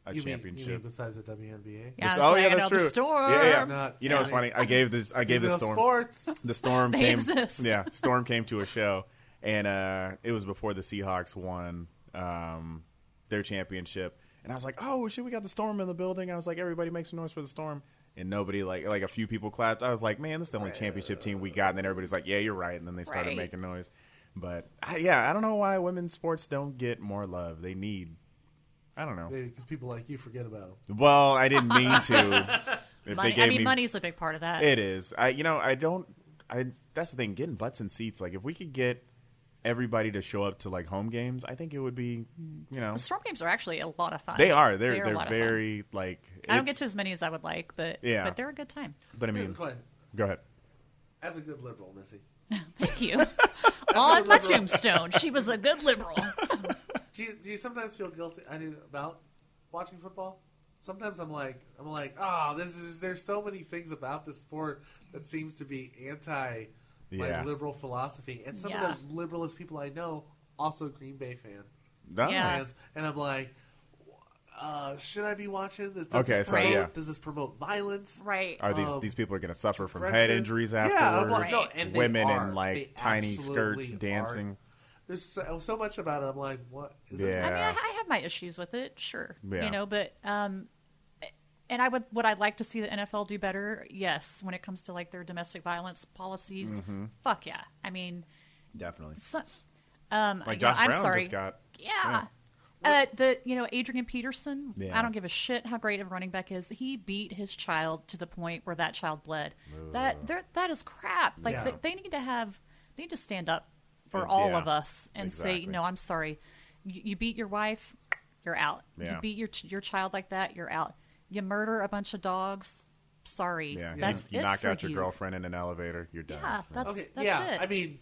a You mean championship. besides the WNBA? Yeah, I was Oh like, yeah, I that's know true. the Storm. Yeah. Not You know what's funny? I gave the Female Storm. sports. The Storm They came. exist. Yeah, Storm came to a show, and it was before the Seahawks won their championship. And I was like, "Oh shit, we got the Storm in the building." I was like, "Everybody make some noise for the Storm." And nobody like a few people clapped. I was like, "Man, this is the only championship team we got." And then everybody's like, "Yeah, you're right." And then they started Right. making noise. But I don't know why women's sports don't get more love. They need. I don't know. Maybe because people like you forget about them. Well, I didn't mean to. If Money, they gave me, money's a big part of that. it is. I don't. That's the thing. Getting butts in seats. Like if we could get everybody to show up to like home games, I think it would be. The Storm games are actually a lot of fun. They are. They are a They're lot of fun. very like. I don't get it's- to as many as I would like, but Yeah. but they're a good time. But I mean, Go ahead. go ahead. As a good liberal, Missy. Thank you. On my liberal. tombstone, she was a good liberal. Do you sometimes feel guilty about watching football? Sometimes I'm like, there's so many things about this sport that seems to be anti my Yeah. liberal philosophy. And some Yeah. of the liberalist people I know, also Green Bay No. Yeah. fans. And I'm like, should I be watching this? Does Okay, this so, promote, yeah. Does this promote violence? Right. Are Um, these people are going to suffer from aggression? head injuries Yeah, I'm afterwards? like, no, Right. and they Women are. in like They tiny absolutely skirts are. dancing. There's so much about it. I'm like, what is Yeah. this? I mean, I have my issues with it, sure. Yeah. But and would I like to see the NFL do better? Yes, when it comes to like their domestic violence policies. Mm-hmm. Fuck yeah. I mean, Definitely. so, Like Josh I'm Brown sorry. just got. Yeah. Adrian Peterson, Yeah. I don't give a shit how great of a running back is. He beat his child to the point where that child bled. That is crap. Like Yeah. they need to stand up for all Yeah. of us and say, Exactly. no, I'm sorry. You beat your wife, you're out. Yeah. You beat your child like that, you're out. You murder a bunch of dogs, sorry. Yeah. That's you it knock for out your you. girlfriend in an elevator, you're done. Yeah, that's Okay, it. I mean,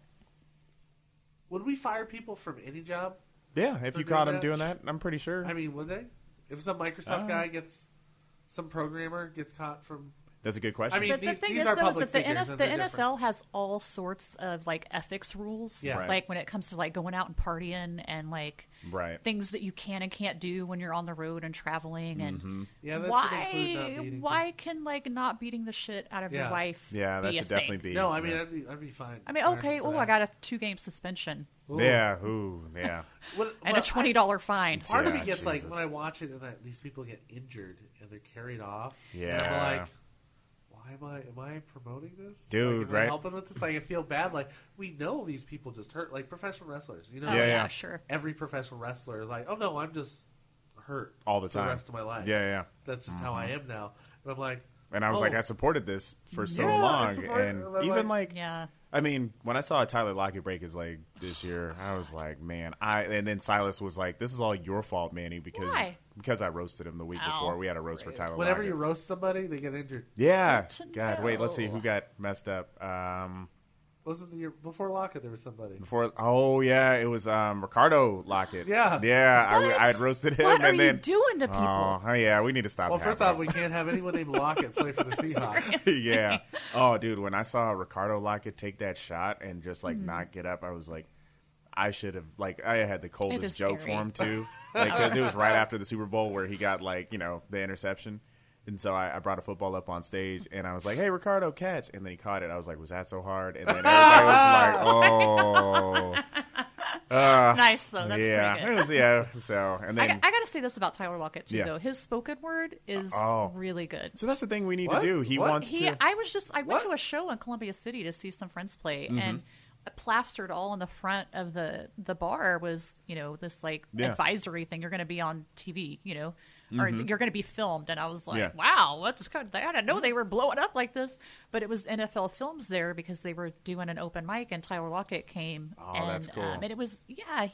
would we fire people from any job? Yeah, if For you doing caught them that? doing that, I'm pretty sure. I mean, would they? If some Microsoft guy some programmer gets caught from. That's a good question. I mean, The thing these is, are though, is public that figures, the and they're NFL different. has all sorts of like ethics rules. Yeah. Right. Like when it comes to like going out and partying and like Right. things that you can and can't do when you're on the road and traveling. And Yeah, that should include not beating why can like not beating the shit out of your Yeah. wife? Yeah, that be a should definitely thing? be. No, I mean, yeah. I'd be fine. I mean, firing okay. for Oh, that. I got a 2-game suspension Ooh. Yeah. Ooh. Yeah. and a But $20 fine. Part of Yeah, me gets like Jesus. when I watch it and these people get injured and they're carried off. And Yeah. I'm like, why am I promoting this, Dude, Like, am I right? helping with this? Like, I feel bad. Like, we know these people just hurt. Like professional wrestlers, you know. Oh, Yeah, yeah, yeah. sure. Every professional wrestler is like, oh no, I'm just hurt All the for time. the rest of my life. Yeah, yeah. That's just how I am now. And I'm like, And I was oh, like, I supported this for so Yeah, I long, supported and it. I'm even like- like, Yeah. I mean, when I saw Tyler Lockett break his leg this year, I was like, man, and then Silas was like, this is all your fault, Manny, because Why? I roasted him the week Ow. before. We had a roast for Tyler whenever Lockett. you roast somebody, they get injured. Yeah. Good to God, wait, let's see know. who got messed up. Wasn't the year before Lockett there was somebody? It was Ricardo Lockett. Yeah. Yeah, What? I had roasted him, What are and then you doing to people? oh yeah, we need to stop. Well, first having off, we can't have anyone named Lockett play for the Seahawks. yeah. Oh, dude, when I saw Ricardo Lockett take that shot and just Hmm. like not get up, I was like, I should have I had the It is coldest joke scary. for him too, because it was right after the Super Bowl where he got the interception, and so I brought a football up on stage and I was like, hey Ricardo, catch, and then he caught it. I was like, was that so hard? And then everybody was like, oh. Nice though. That's yeah, pretty it good. was so and then I got to say this about Tyler Lockett too, Yeah. though. His spoken word is Oh. really good. so that's the thing we need What? to do. He What? wants to. I went What? to a show in Columbia City to see some friends play, Mm-hmm. and plastered all in the front of the bar was this like Yeah. advisory thing. You're going to be on TV, or you're going to be filmed. And I was like, Mm-hmm. Yeah. wow, what's kind of, I didn't know they were blowing up like this. But it was NFL Films there because they were doing an open mic, and Tyler Lockett came. Oh, and, that's cool. And it was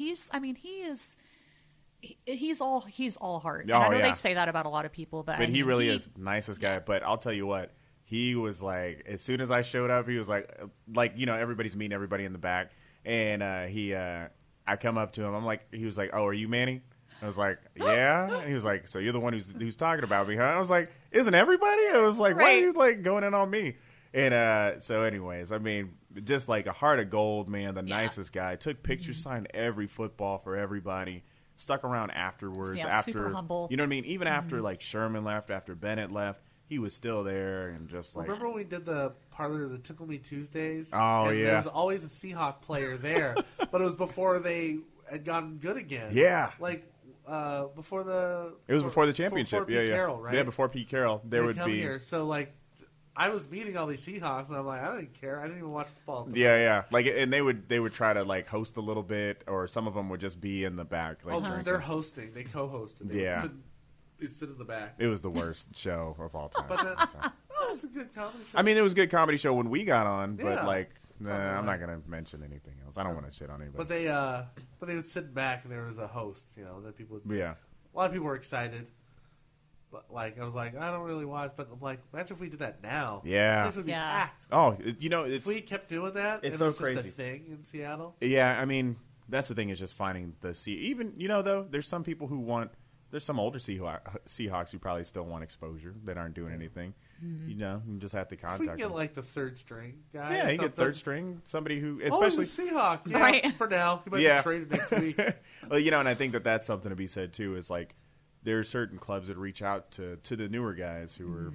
he's all heart. Oh, And I know yeah. they say that about a lot of people, but But he mean, really is nicest guy. But I'll tell you what, he was like, as soon as I showed up, he was like, everybody's meeting everybody in the back, and I come up to him, he was like, oh, are you Manny? I was like, yeah. And he was like, so you're the one who's talking about me, huh? I was like, isn't everybody? I was like, why are Right. you like going in on me? And so, anyways, I mean, just like a heart of gold, man. The nicest guy. Took pictures, signed every football for everybody. stuck around afterwards. Yeah, after super humble. You know what I mean? Even after like Sherman left, after Bennett left, he was still there and just like. Remember when we did the parlor, the Tickle Me Tuesdays? Oh, and yeah. There was always a Seahawk player there, but it was before they had gotten good again. Yeah. Like before the. It was before the championship. Before Pete yeah. Carroll, right? Yeah, before Pete Carroll, there They'd would come be. here. So like, I was meeting all these Seahawks, and I'm like, I didn't care. I didn't even watch football. Yeah. Like, and they would try to like host a little bit, or some of them would just be in the back. Like, drinking. They're hosting. They co-hosted. Yeah. They sit in the back. It was the worst show of all time. But then, So. that was a good comedy show. I mean, it was a good comedy show when we got on, but Yeah. like, Something I'm like- not gonna mention anything else. I don't want to shit on anybody. But they would sit back, and there was a host. You know, that people would. Yeah. A lot of people were excited. But like, I was like, I don't really watch. But I'm like, imagine if we did that now. Yeah. This would be Yeah. packed. Oh, If we kept doing that, it's and so it was crazy. Just a thing in Seattle. Yeah, I mean, that's the thing is just finding the even though there's some people who want. There's some older Seahawks who probably still want exposure that aren't doing anything. You know, you just have to So we contact can get them. like the third string guy. Yeah, or you get something. third string, somebody who, Oh, especially he's a Seahawk. Yeah, Right. for now. He might Yeah. be traded next week. well, and I think that's something to be said too. Is like there are certain clubs that reach out to the newer guys who are,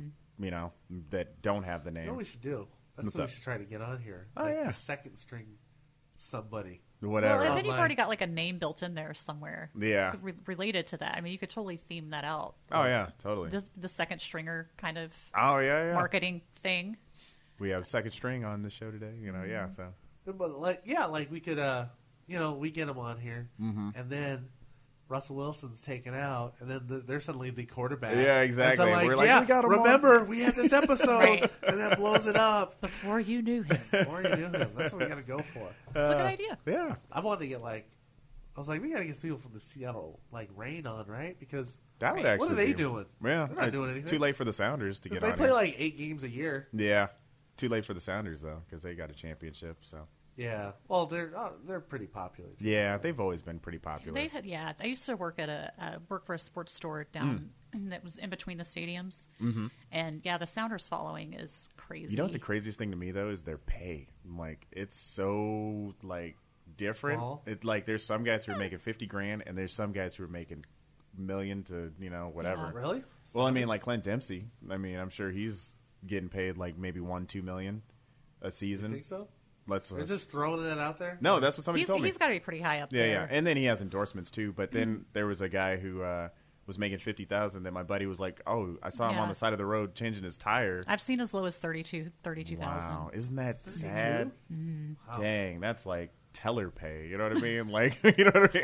that don't have the You know name, what we should do? That's What's what up? we should try to get on here. Oh, like yeah. the second string somebody. whatever. Well, and then you've Online. already got like a name built in there somewhere. Yeah. Related to that. I mean, you could totally theme that out. Oh yeah, totally. Just the second stringer kind of Oh yeah. marketing thing. We have second string on the show today. Yeah. So But like we could, we get him on here, and then Russell Wilson's taken out, and then they're suddenly the quarterback. Yeah, exactly. And so like, We're like, yeah, we got him remember we had this episode, Right. and that blows it up. Before you knew him. Or you knew him. That's what we got to go for. It's a good idea. yeah. I wanted to get I was like, we got to get people from the Seattle Rain on, right? Because That would Right. actually. what are they be- doing? Yeah, They're not doing anything. Too late for the Sounders to get they on. play here. like 8 games a year. Yeah, too late for the Sounders though because they got a championship. So Yeah. Well, they're pretty popular. too. yeah, they've always been pretty popular. They had, yeah. I used to work at work for a sports store down that was in between the stadiums, and yeah, the Sounders following is crazy. You know what the craziest thing to me though is their pay. Like it's so different. Small? It there's some guys who are making $50,000 and there's some guys who are making $1 million to whatever. Yeah. Really? Well, I mean like Clint Dempsey. I mean I'm sure he's getting paid maybe $1-2 million a season. You think so? Let's They're just throwing it out there? no, that's what somebody told me. He's got to be pretty high up Yeah, there. yeah, and then he has endorsements too. But then there was a guy who was making $50,000. That my buddy was like, "Oh, I saw him Yeah. on the side of the road changing his tire." I've seen as low as 32,000. Wow, isn't that 32? sad? Wow. Dang, that's like teller pay. You know what I mean? You know what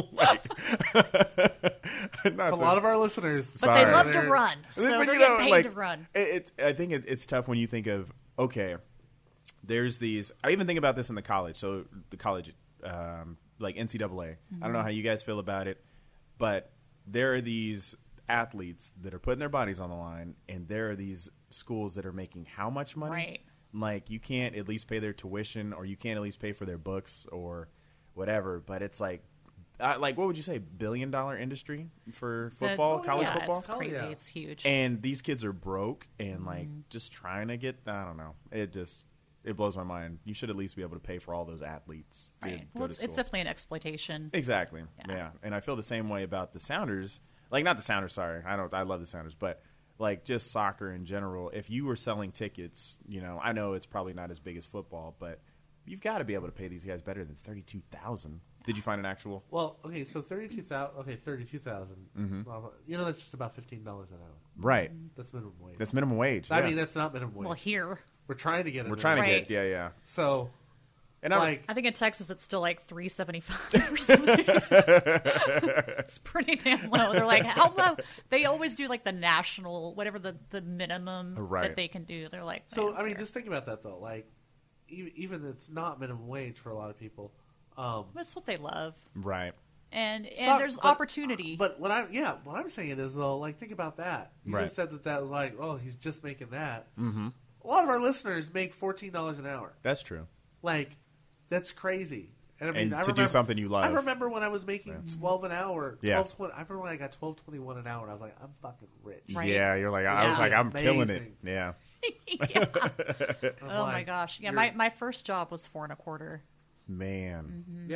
I mean? It's a lot of our listeners. But Sorry. they love to They're- run, so But, they're you know, getting paid to run. I think it's tough when you think of there's these. I even think about this in the college. So the college, like NCAA. I don't know how you guys feel about it, but there are these athletes that are putting their bodies on the line, and there are these schools that are making how much money? Right. Like you can't at least pay their tuition, or you can't at least pay for their books or whatever. But it's like what would you say, $1 billion industry for football, college yeah, football? It's crazy. yeah. It's huge. And these kids are broke and just trying to get. I don't know. It blows my mind. You should at least be able to pay for all those athletes to right. go Well, to it's school. definitely an exploitation. Exactly. Yeah. Yeah. And I feel the same way about the Sounders. Not the Sounders. Sorry, I love the Sounders, but just soccer in general. If you were selling tickets, I know it's probably not as big as football, but you've got to be able to pay these guys better than $32,000. Did you find an actual? Well, okay, so 32,000. Okay, 32,000. That's just about $15 an hour. Right. That's minimum wage. That's minimum wage. I yeah. mean, that's not minimum wage. Well, here, We're trying to get it. we're trying to Right. get. Yeah. So, And like, I'm I think in Texas it's still like $3.75 or something. It's pretty damn low. They're like, how low? They always do like the national, whatever the minimum Right. that they can do. They're like, so don't I mean, care. just think about that though. Like, even it's not minimum wage for a lot of people. That's what they love, right. and Suck, there's but- opportunity. But what I'm saying is though, like, think about that. You Right. just said that was like, oh, he's just making that. Mm-hmm. A lot of our listeners make $14 an hour. That's true. Like, that's crazy. And I mean, And I to do remember, something you love. I remember when I was making 12 an hour. Yeah. 12, I remember when I got 12.21 an hour, and I was like, I'm fucking rich. Right. Yeah, you're like I was Yeah. like I'm killing it. Amazing. Yeah. Yeah. I'm Oh my like, gosh! Yeah, you're- my first job was $4.25. Man. Yep.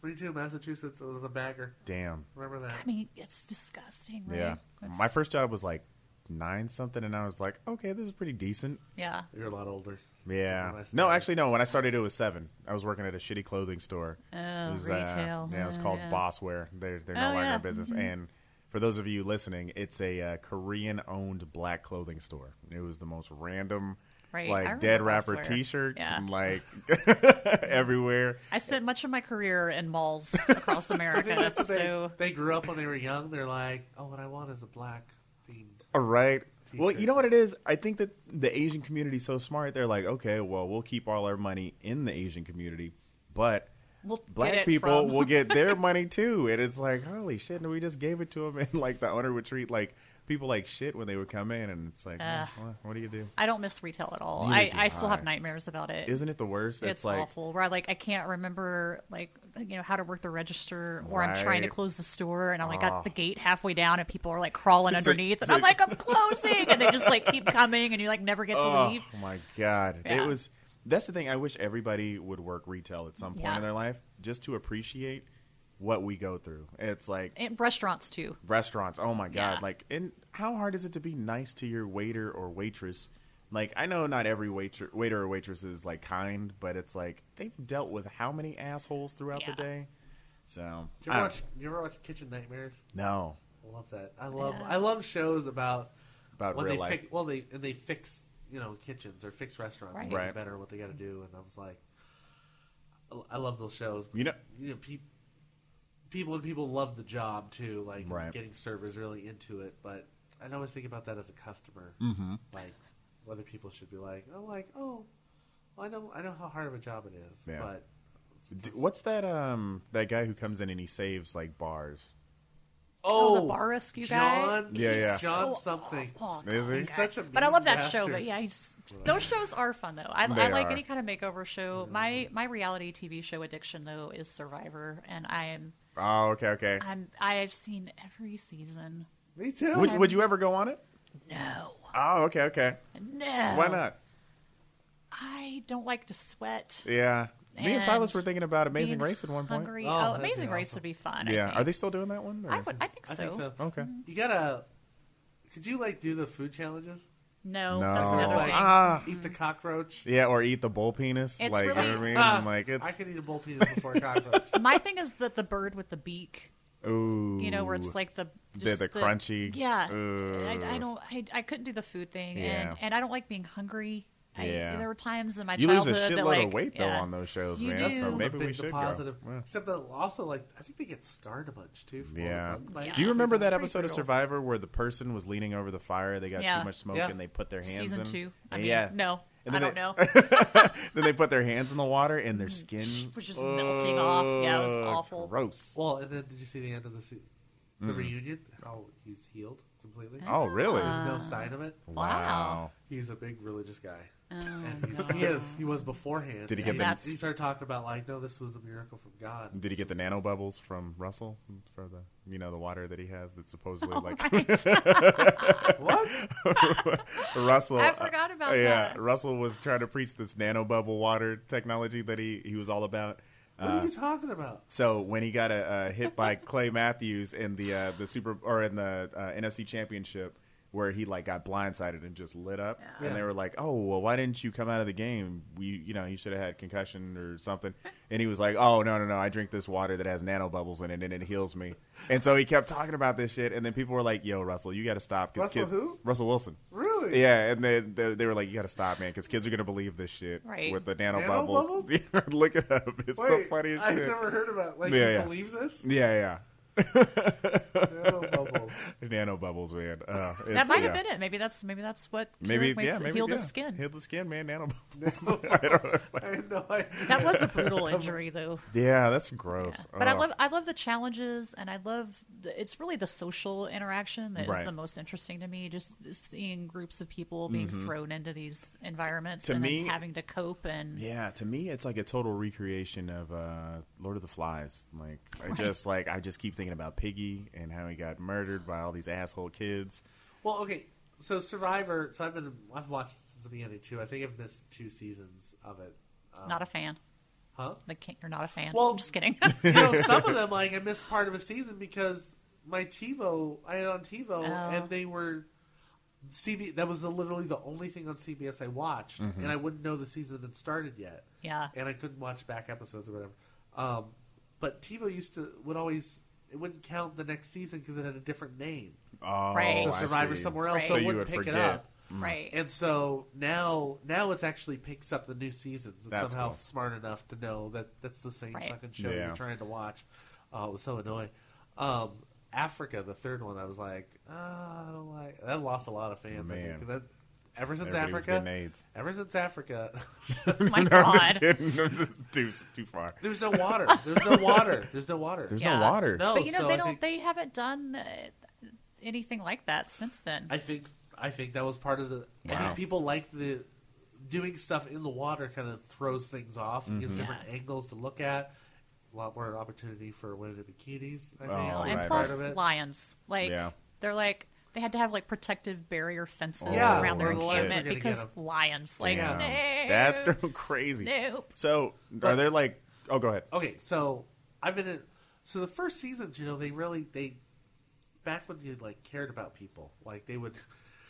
Me too. Massachusetts was a bagger. Damn. Remember that? I mean, it's disgusting, right? Yeah. It's- My first job was like 9 something, and I was like, okay, this is pretty decent. Yeah. You're a lot older. Yeah. When I No, started. actually, no. When I started, it was 7. I was working at a shitty clothing store. Oh, It was, retail. yeah, it was called Yeah. Bosswear. They're no Oh, longer yeah. in business. And for those of you listening, it's a Korean-owned black clothing store. It was the most random, Right. I like remember dead rapper Bosswear. T-shirts Yeah. and like everywhere. I spent much of my career in malls across I think America, that's what so they grew up when they were young. They're like, oh, what I want is a black themed. All right. Well, T-shirt. you know what it is? I think that the Asian community is so smart. They're like, okay, well, we'll keep all our money in the Asian community, but we'll get black it people from- will get their money too. And it's like, holy shit! And we just gave it to them, and like the owner would treat like people like shit when they would come in, and it's like, what do you do? I don't miss retail at all. Neither do I still have I. nightmares about it. Isn't it the worst? It's like, awful. Where I can't remember how to work the register, or I'm trying to Right. close the store and I'm Oh. got the gate halfway down and people are like crawling It's like- underneath it's and I'm like- like, I'm closing, and they just like keep coming and you like never get to oh leave. my god, Yeah. it was. That's the thing. I wish everybody would work retail at some point Yeah. in their life just to appreciate what we go through. It's like And restaurants too. restaurants. Oh my god! Yeah. Like, and how hard is it to be nice to your waiter or waitress? Like, I know not every waiter or waitress is like kind, but it's like they've dealt with how many assholes throughout the Yeah. day. So, Did you ever watch Kitchen Nightmares? no, I love that. Yeah. I love shows about about when real they life. they fix kitchens or fix restaurants Right. and make Right. it better what they got to do, and I was like, I love those shows. You know- people love the job too, like Right. getting servers really into it. But I always think about that as a customer, like whether people should be like, well, I know how hard of a job it is, Yeah. but What's that? That guy who comes in and he saves like bars. Oh, the bar rescue guy? John, Yeah, yeah. John So something. awful. Is he? He's such a But I love that mean show. bastard. But yeah, those shows are fun though. I They like are. any kind of makeover show. My reality TV show addiction though is Survivor, and Oh, okay. I've seen every season. Me too. Would you ever go on it? No, Oh, okay. no. Why not? I don't like to sweat. Yeah, me and And Silas were thinking about Amazing being Race at one point. Hungry. Oh, Oh, that'd be Amazing Race awesome. would be fun. Yeah, I think. are they still doing that one? or I is would. it- I think so. I think so. Okay. You gotta. Could you do the food challenges? No, No. that's It's another like thing. eat the cockroach. Yeah, or eat the bull penis. It's like, you know really- what I mean? Ah, Like, it's I could eat a bull penis before a cockroach. My thing is that the bird with the beak. ooh, You know, where it's like the the crunchy. Yeah, Ugh. I don't. I couldn't do the food thing, Yeah. and I don't like being hungry. Yeah. There were times in my You lose a childhood shitload that, like, of weight though yeah. on those shows, You man. do. That's So the maybe big we should positive. go. Yeah. Except that also, I think they get starved a bunch too. from all the Yeah. bug bites. Do you remember that It's pretty episode of brutal. Survivor where the person was leaning over the fire? They got Yeah. too much smoke Yeah. and they put their hands Season in. 2. I And mean, yeah. no, And I then don't they- know. Then they put their hands in the water and their skin was just melting off. Yeah, it was Ugh, awful. Gross. Well, and then did you see the end of the reunion? How he's healed completely. Oh, really? There's no sign of it. Wow. He's a big religious guy. Oh, And he was beforehand. Did he And get the- That's- He started talking about no, this was a miracle from God. Did he get the nano bubbles from Russell for the water that he has that's supposedly Oh, like What? Russell? I forgot about yeah, that. Russell was trying to preach this nano bubble water technology that he was all about. What are you talking about? So when he got hit by Clay Matthews in the NFC Championship, where he got blindsided and just lit up, Yeah. and they were like, "Oh, well, why didn't you come out of the game? You should have had concussion or something." And he was like, "Oh, no, I drink this water that has nano bubbles in it, and it heals me." And so he kept talking about this shit, and then people were like, "Yo, Russell, you got to stop." 'Cause Russell kids, who? Russell Wilson. Really? Yeah, and they were like, "You got to stop, man, because kids are gonna believe this shit Right. with the nano, Nano bubbles." bubbles? Look it up. It's the Wait, funniest I've shit. never heard about. Yeah, he yeah. believes this. Yeah. Nano bubbles. Nano bubbles, man. that might have been it. Maybe that's what Maybe, Keurig yeah, makes maybe healed yeah. his skin. Healed the skin, man. Nano bubbles. Nano I don't know. I had no idea. That was a brutal injury, though. Yeah, that's gross. Yeah. But Ugh. I love the challenges, and I love it's really the social interaction that is Right. the most interesting to me. Just seeing groups of people being thrown into these environments To and me- then having to cope. And Yeah, to me, it's like a total recreation of Lord of the Flies. Like I just keep thinking about Piggy and how he got murdered by all these asshole kids. Well, okay. So Survivor. So I've watched since the beginning too. I think I've missed 2 seasons of it. not a fan. Huh? Like, you're not a fan. Well, I'm just kidding. You know, some of them, like, I missed part of a season because my TiVo, I had on TiVo, and they were that was literally the only thing on CBS I watched, and I wouldn't know the season had started yet. Yeah. And I couldn't watch back episodes or whatever. But TiVo it wouldn't count the next season because it had a different name. Oh, Right. So I Survivor see. somewhere else, Right. so So it you wouldn't would pick it forget. up. Right. And so now it's actually picks up the new seasons. It's That's somehow cool. smart enough to know that that's the same Right. fucking show Yeah. you're trying to watch. It was so annoying. Africa, the third one, I was like, I don't like. That lost a lot of fans. I Man. think. Ever since Everybody was Africa, getting AIDS. ever since Africa, My I'm God. just kidding. This is too far. there's no water. There's no water. There's no water. There's Yeah. no water. No, But, you know, so they I don't. think- They haven't done anything like that since then. I think that was part of the. I Wow. think people like the doing stuff in the water. Kind of throws things off, gives different Yeah. angles to look at. A lot more opportunity for women in bikinis. I think Oh, Well, is and right, plus part of it. lions. Like, Yeah. they're like, they had to have like protective barrier fences Yeah, around their or the lions are encampment gonna because get 'em. lions. Like, Damn. no, That's crazy. nope. So, are there like? Oh, go ahead. Okay, so I've been in. So the first seasons, you know, they back when you like cared about people, like they would.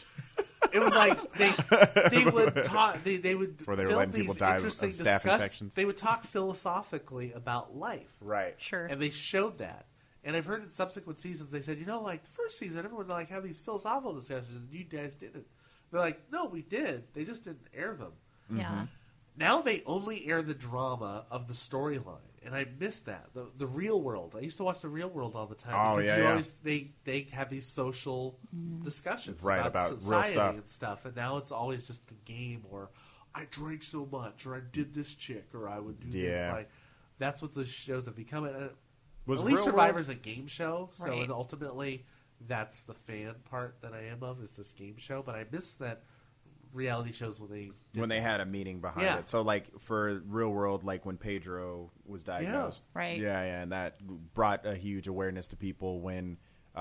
It was like they would talk. They would Where they were film letting people these die of interesting staph discuss- infections. They would talk philosophically about life, Right. Sure. and they showed that. And I've heard in subsequent seasons they said, you know, like the first season, everyone like have these philosophical discussions, and you guys didn't. They're like, no, we did. They just didn't air them. Yeah. Now they only air the drama of the storyline, and I miss that. The Real World. I used to watch the Real World all the time. Oh, because yeah, you yeah. always they have these social discussions Right, about real society stuff. and stuff, and now it's always just the game or I drank so much or I did this chick or I would do Yeah. this. Like that's what the shows have become. And Was at least Real Survivor's a game show, so Right. and ultimately that's the fan part that I am of is this game show. But I miss that reality shows when they did When they that. had a meeting behind Yeah. it. So, like for Real World, like when Pedro was diagnosed, Right. Yeah, and that brought a huge awareness to people when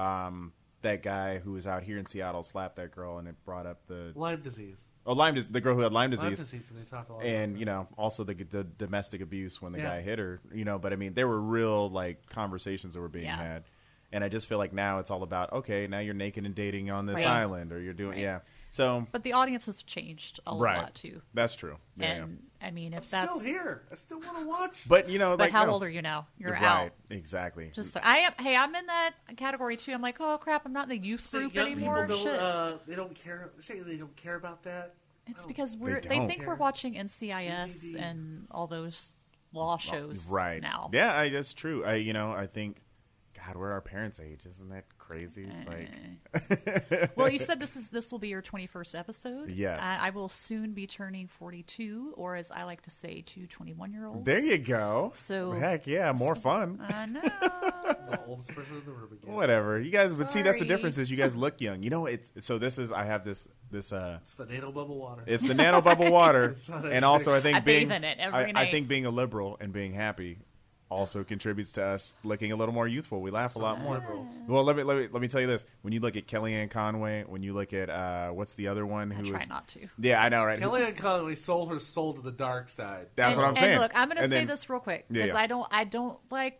that guy who was out here in Seattle slapped that girl, and it brought up the Lyme disease. the girl who had Lyme disease. Lyme disease, and they talked a lot And about you know, also the domestic abuse when the Yeah. guy hit her. You know, but I mean, there were real like conversations that were being Yeah. had, and I just feel like now it's all about okay, now you're naked and dating on this Right. island, or you're doing Right. yeah. So But the audience has changed a right, lot too. that's true. Yeah, And I mean, if I'm that's still here. I still want to watch. but you know, But like how no. old are you now? You're right, out. exactly. Just I am. Hey, I'm in that category too. I'm like, oh crap, I'm not in the youth So group young anymore. people Shit. don't. They don't care. Say they don't care about that. It's Oh, because They they don't. think we're watching NCIS ADD. and all those law shows Right now. Yeah, that's true. I think, God, we're our parents' age. Isn't that crazy? Like, Well, you said this will be your 21st episode. Yes. I will soon be turning 42, or as I like to say, to 21-year-olds. there you go. So- heck yeah, more fun. I know. The oldest person in the room again. Whatever you guys, but see, that's the Sorry. difference. Is you guys look young. You know, it's so. This is I have this. It's the nano bubble water. It's the nano bubble water, It's not and also I think I being bathe in it every I night. think being a liberal and being happy also contributes to us looking a little more youthful. We laugh a lot more. liberal. Well, let me tell you this: when you look at Kellyanne Conway, when you look at what's the other one I who try was not to. yeah, I know, right? Kellyanne Conway sold her soul to the dark side. That's and, what I'm saying. And look, I'm going to And say then- this real quick Yeah, because yeah. I don't like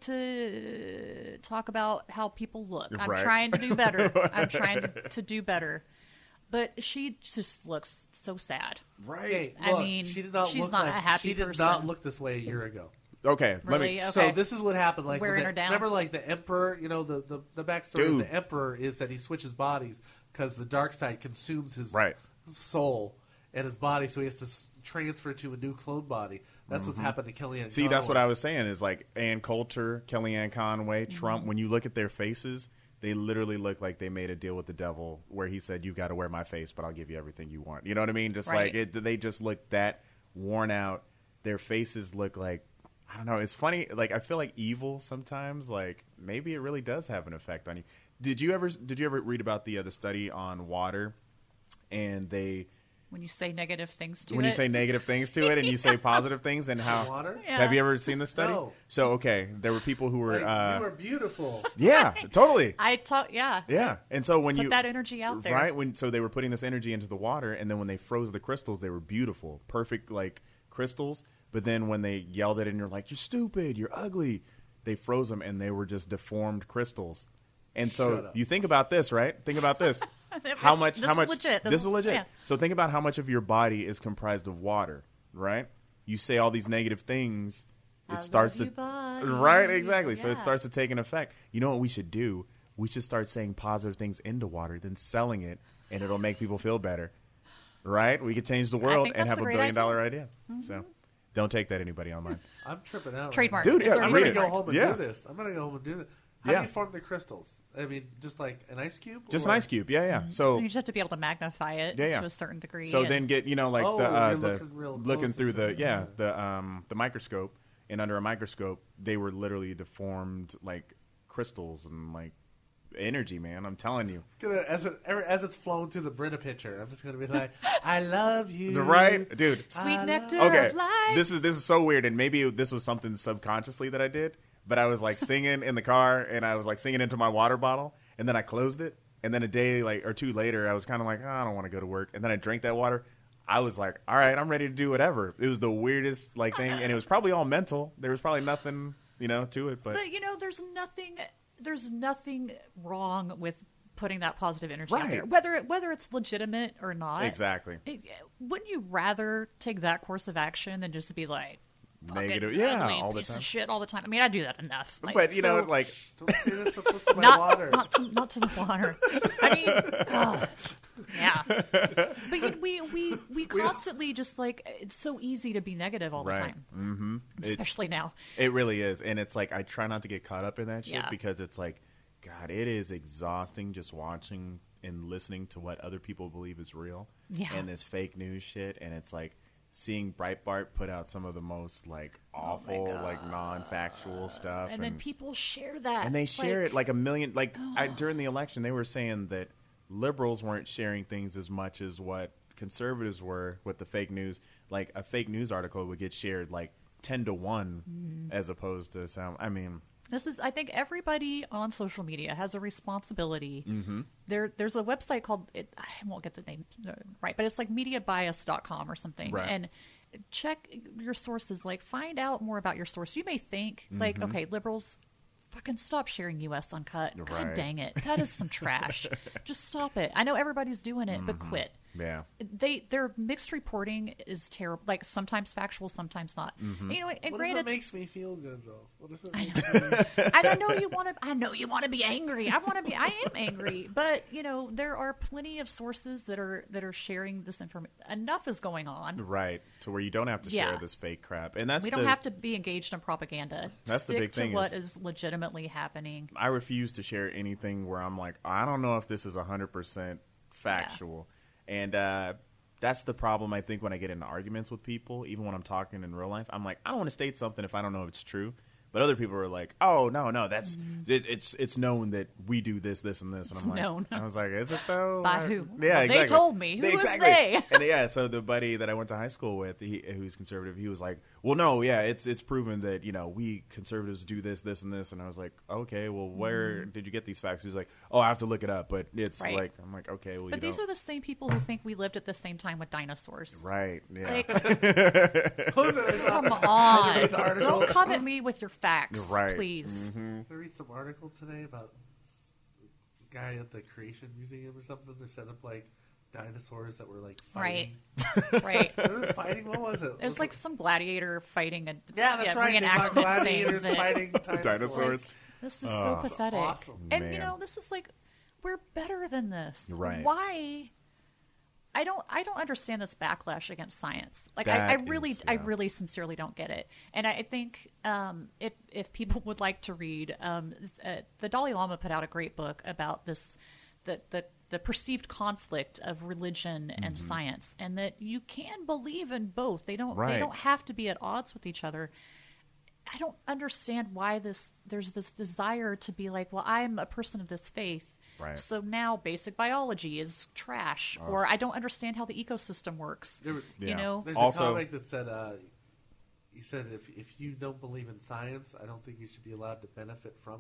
to talk about how people look. I'm Right. trying to do better. I'm trying to do better. But she just looks so sad. Right. Okay, I look, mean, she did not she's look not like, a happy She did person. not look this way a year ago. Okay. Let Really? me. Okay. So this is what happened. Like Wearing when her down. Remember, like the emperor. You know, the backstory Dude. of the emperor is that he switches bodies because the dark side consumes his Right. soul and his body, so he has to transfer to a new clone body. That's what's happened to Kellyanne. See, that's what Conway. I was saying. Is like Ann Coulter, Kellyanne Conway, Trump. When you look at their faces, they literally look like they made a deal with the devil, where he said, "You got to wear my face, but I'll give you everything you want." You know what I mean? Just Right. like it, they just look that worn out. Their faces look like I don't know. It's funny. Like I feel like evil sometimes. Like maybe it really does have an effect on you. Did you ever read about the study on water? And they When you say negative things to when it. you say negative things to it and you say positive things and how Water? Yeah. have you ever seen the study? No. So okay, there were people who were Like, you are beautiful. yeah, totally. I talk, yeah. Yeah. And so when Put you that energy out there. right when so they were putting this energy into the water and then when they froze the crystals they were beautiful, perfect like crystals, But then when they yelled at it and you're like, you're stupid, you're ugly, they froze them and they were just deformed crystals. And Shut so up. you think about this, right? Think about this. How much? This How is much? legit. This is legit. Yeah. So think about how much of your body is comprised of water, right? You say all these negative things, I it starts love to you, buddy. right, exactly. So it Yeah. starts to take an effect. You know what we should do? We should start saying positive things into water, then selling it, and it'll make people feel better, right? We could change the world think and that's have a $1 great billion idea. So don't take that anybody online. I'm tripping out. Trademark. Dude, Right yeah, now. I'm read gonna it. go home and Yeah. do this. I'm gonna go home and do it. How Yeah. do you form the crystals? I mean, just like an ice cube? Just or- an ice cube, yeah. So You just have to be able to magnify it Yeah, yeah. to a certain degree. So and- then get like Oh, the you're looking real looking close through into the it. the microscope, and under a microscope they were literally deformed like crystals and like energy, man. I'm telling you, As it's flowing through the Brita pitcher, I'm just gonna be like, "I love you." right, dude. Sweet nectar Okay, of life. this is so weird, and maybe this was something subconsciously that I did, but I was like singing in the car, and I was like singing into my water bottle, and then I closed it, and then a day or two later, I was kind of like, oh, I don't want to go to work, and then I drank that water. I was like, all right, I'm ready to do whatever. It was the weirdest like thing, and it was probably all mental. There was probably nothing, to it, but But there's nothing wrong with putting that positive energy out Right. there, whether it's legitimate or not. exactly Wouldn't you rather take that course of action than just be like fucking negative, yeah, ugly all the piece time. of shit all the time? I mean, I do that enough. Like, But so- like Don't say that's so close to my not water. not to the water. I mean, yeah. But we constantly just like it's so easy to be negative all the right, time, mm-hmm. especially now. It really is, and it's like I try not to get caught up in that shit Yeah. because it's like, God, it is exhausting just watching and listening to what other people believe is real, Yeah. and this fake news shit, and it's like seeing Breitbart put out some of the most like awful, like non-factual stuff, And then people share that, and they share it like a million. Like during the election, they were saying that liberals weren't sharing things as much as what conservatives were with the fake news. Like a fake news article would get shared like 10-1 as opposed to some. I mean, I think everybody on social media has a responsibility. Mm-hmm. There's a website called, I won't get the name right, but it's like mediabias.com or something. Right. And check your sources, like find out more about your source. You may think like, okay, liberals, fucking stop sharing U.S. Uncut. God Right. dang it. That is some trash. Just stop it. I know everybody's doing it, but quit. yeah. Their mixed reporting is terrible. Like sometimes factual, sometimes not. You know, and What if granted, it makes me feel good though? What if it makes me and I know you want to. I know you want to be angry. I am angry, but there are plenty of sources that are sharing this information. Enough is going on. Right, to where you don't have to share Yeah. this fake crap, and that's We don't have to be engaged in propaganda. That's the Stick big thing to what is- is legitimately happening. I refuse to share anything where I'm like, I don't know if this is 100% factual, and that's the problem. I think when I get into arguments with people, even when I'm talking in real life, I'm like, I don't want to state something if I don't know if it's true. But other people are like, "Oh no, that's it's known that we do this, and this," and I'm like, known. I was like, "Is it though? By who? Yeah, Well, they exactly. told me. Who was they? And yeah, so the buddy that I went to high school with, who's conservative, he was like, "Well, no, yeah, it's proven that we conservatives do this, and this," and I was like, "Okay, well, where did you get these facts?" He was like, "Oh, I have to look it up," but it's Right. like, I'm like, okay, well, But these are the same people who think we lived at the same time with dinosaurs. right, yeah, Like, What was it? come read the on! article. Don't come at me with your facts, Right. please. I read some article today about a guy at the Creation Museum or something. They set up like dinosaurs that were like fighting. Right. They were fighting. What was it? It was like some gladiator fighting a yeah, that's right. They got reenactment gladiators thing that- fighting Dinosaurs. This is so pathetic. awesome. And Man. this is like we're better than this. Right. Why? I don't understand this backlash against science. Like That I really is, I yeah. really sincerely don't get it. And I think if people would like to read, the Dalai Lama put out a great book about this the perceived conflict of religion and science, and that you can believe in both. They don't Right. have to be at odds with each other. I don't understand why there's this desire to be like, well, I'm a person of this faith, Right. so now basic biology is trash, or I don't understand how the ecosystem works. There- Yeah. You know, There's Also- a comic that said, he said, if you don't believe in science, I don't think you should be allowed to benefit from it.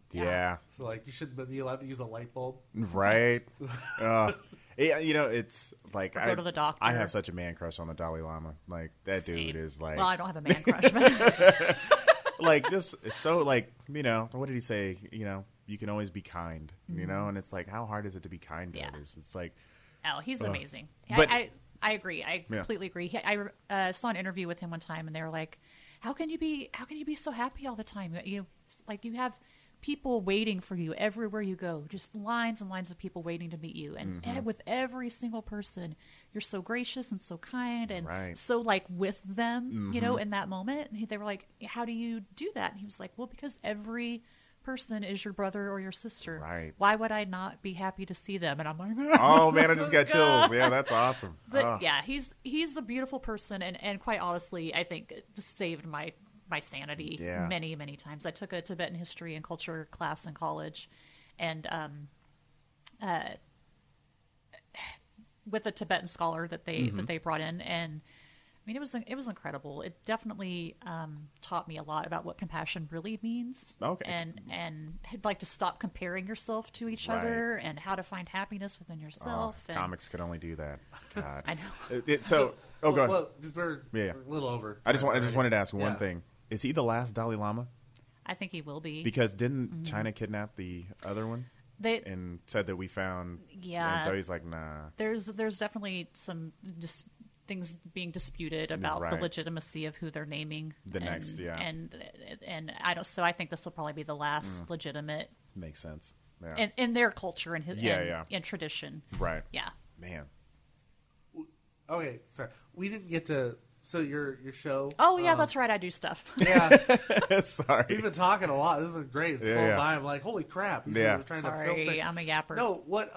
Yeah. So like you shouldn't be allowed to use a light bulb. Right. Yeah, it's like Or go to the doctor. I have such a man crush on the Dalai Lama. Like that Same. dude is like, Well, I don't have a man crush, but like just so like what did he say? You can always be kind. And it's like how hard is it to be kind to Yeah. others? It's like oh, he's amazing. But- I agree. I completely agree. I saw an interview with him one time, and they were like, "How can you be so happy all the time? You have people waiting for you everywhere you go, just lines and lines of people waiting to meet you, and with every single person, you're so gracious and so kind, and Right. so like with them, in that moment." And they were like, "How do you do that?" And he was like, "Well, because every person is your brother or your sister. Right. Why would I not be happy to see them?" And I'm like, oh man, I just got chills. Yeah, that's awesome. but Oh. yeah, he's a beautiful person, and quite honestly, I think it just saved my sanity Yeah. many, many times. I took a Tibetan history and culture class in college, and with a Tibetan scholar that they brought in, and I mean it was incredible. It definitely taught me a lot about what compassion really means. Okay. and like to stop comparing yourself to each Right. other, and how to find happiness within yourself. and Comics could only do that. God. I know. So, go ahead. Well, just we're Yeah. a little over. I just already. wanted to ask one Yeah. thing. Is he the last Dalai Lama? I think he will be. Because didn't China kidnap the other one They, and said that we found? Yeah. And so he's like, nah. there's definitely some things being disputed about the Right. legitimacy of who they're naming. The next, yeah. And I don't. So I think this will probably be the last legitimate Makes sense. Yeah. in their culture and Yeah. and tradition. Right. Yeah. Man. Okay, sorry, we didn't get to. So your show. Oh yeah, that's right. I do stuff. Yeah, Sorry. we've been talking a lot. This has been great. It's Yeah, flown yeah. by. I'm like, holy crap! Yeah. We're trying to fill Sorry, things. I'm a yapper. No, what?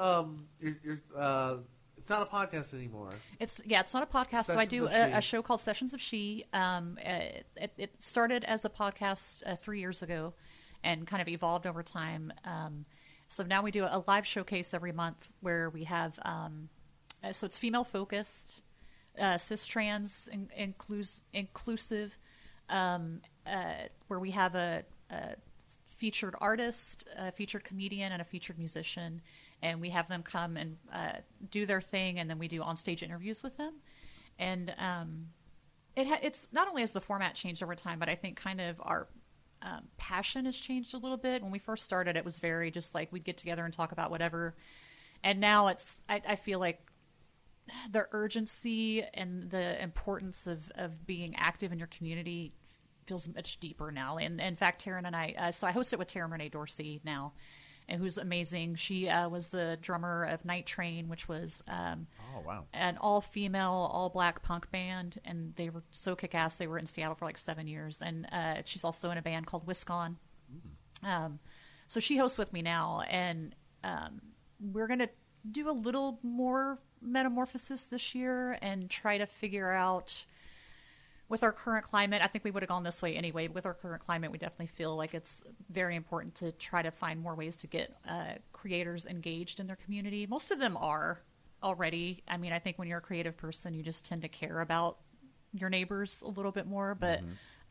It's not a podcast anymore. It's not a podcast. So I Sessions do of She. a show called Sessions of She. It started as a podcast 3 years ago, and kind of evolved over time. So now we do a live showcase every month where we have. So it's female focused, cis trans inclusive, where we have a featured artist, a featured comedian, and a featured musician, and we have them come and do their thing, and then we do on-stage interviews with them. And it's not only has the format changed over time, but I think kind of our passion has changed a little bit. When we first started, it was very just like we'd get together and talk about whatever, and now I feel like the urgency and the importance of being active in your community feels much deeper now. And in fact, Taryn and I, so I host it with Taryn Renee Dorsey now, and who's amazing. She was the drummer of Night Train, which was Oh, wow. an all-female, all-black punk band, and they were so kick-ass. They were in Seattle for like 7 years, and she's also in a band called Wiscon. So she hosts with me now, and we're going to do a little more metamorphosis this year and try to figure out, with our current climate, I think we would have gone this way anyway. With our current climate, we definitely feel like it's very important to try to find more ways to get creators engaged in their community. Most of them are already. I mean, I think when you're a creative person, you just tend to care about your neighbors a little bit more. But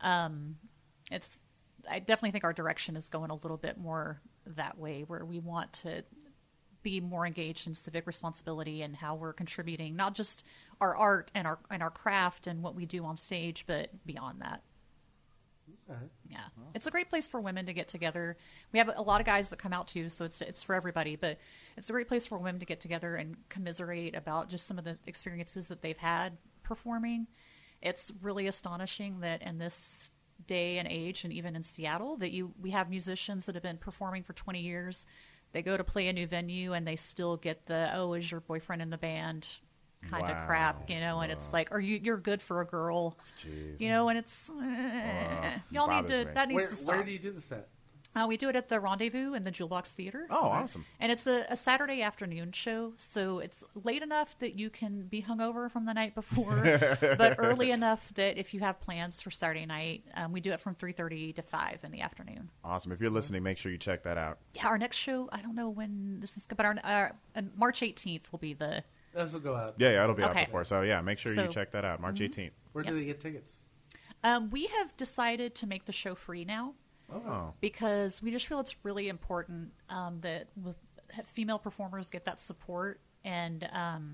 I definitely think our direction is going a little bit more that way, where we want to be more engaged in civic responsibility and how we're contributing, not just our art and our craft and what we do on stage, but beyond that. Okay. Yeah, it's a great place for women to get together. We have a lot of guys that come out too, so it's for everybody. But it's a great place for women to get together and commiserate about just some of the experiences that they've had performing. It's really astonishing that in this day and age, and even in Seattle, that we have musicians that have been performing for 20 years. They go to play a new venue and they still get the, oh, is your boyfriend in the band kind of Wow. crap, and it's like, you're good for a girl, Jeez. and it's y'all need bothers to me. that needs Where, to stop. where do you do the set? We do it at the Rendezvous in the Jewel Box Theater. Oh, awesome. And it's a Saturday afternoon show, so it's late enough that you can be hungover from the night before, but early enough that if you have plans for Saturday night, we do it from 3:30 to 5 in the afternoon. Awesome. If you're listening, make sure you check that out. Yeah, our next show, I don't know when this is, but our March 18th will be the. This will go out. Yeah, it'll be out Okay. before. So, yeah, make sure So- you check that out. March 18th. Where Yeah. do they get tickets? We have decided to make the show free now. Oh. because we just feel it's really important that female performers get that support. And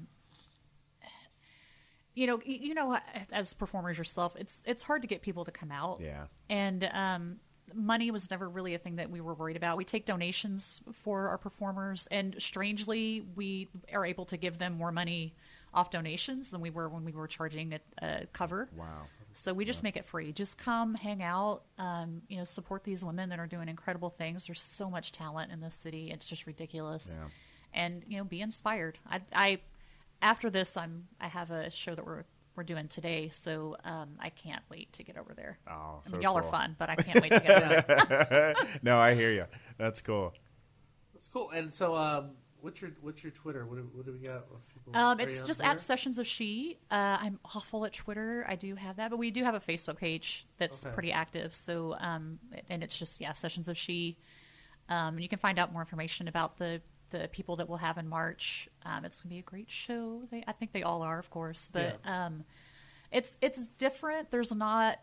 you know, as performers yourself, it's hard to get people to come out. Yeah. And money was never really a thing that we were worried about. We take donations for our performers, and strangely, we are able to give them more money off donations than we were when we were charging a cover. Wow. So we just make it free. Just come, hang out, support these women that are doing incredible things. There's so much talent in this city. It's just ridiculous. Yeah. And, be inspired. I after this, I have a show that we're doing today, so I can't wait to get over there. Oh, I so mean, y'all cool. are fun, but I can't wait to get over there. No, I hear you. That's cool. That's cool. And so, what's your Twitter? What do we got? Are It's you on just Twitter? at Sessions of She. I'm awful at Twitter. I do have that, but we do have a Facebook page that's Okay. pretty active. So, and it's just Sessions of She. And you can find out more information about the people that we'll have in March. It's gonna be a great show. I think they all are, of course, but it's different. There's not.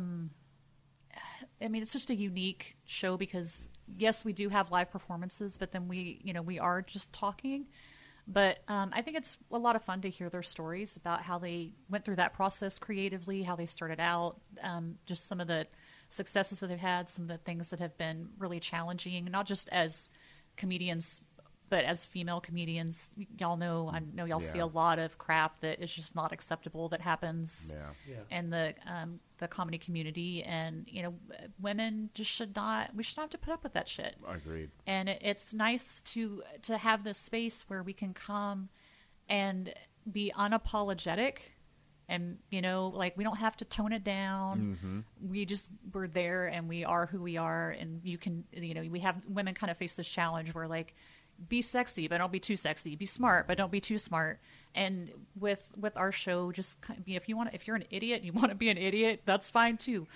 It's just a unique show because yes, we do have live performances, but then we are just talking. But I think it's a lot of fun to hear their stories about how they went through that process creatively, how they started out, just some of the successes that they've had, some of the things that have been really challenging, not just as comedians, but as female comedians. I know y'all see a lot of crap that is just not acceptable that happens in the comedy community, and women just should not have to put up with that shit. Agreed. And it's nice to have this space where we can come and be unapologetic, and we don't have to tone it down. We're there and we are who we are, and you can we have women kind of face this challenge where like, be sexy, but don't be too sexy. Be smart, but don't be too smart. And with our show, just if you're an idiot, and you want to be an idiot, that's fine too.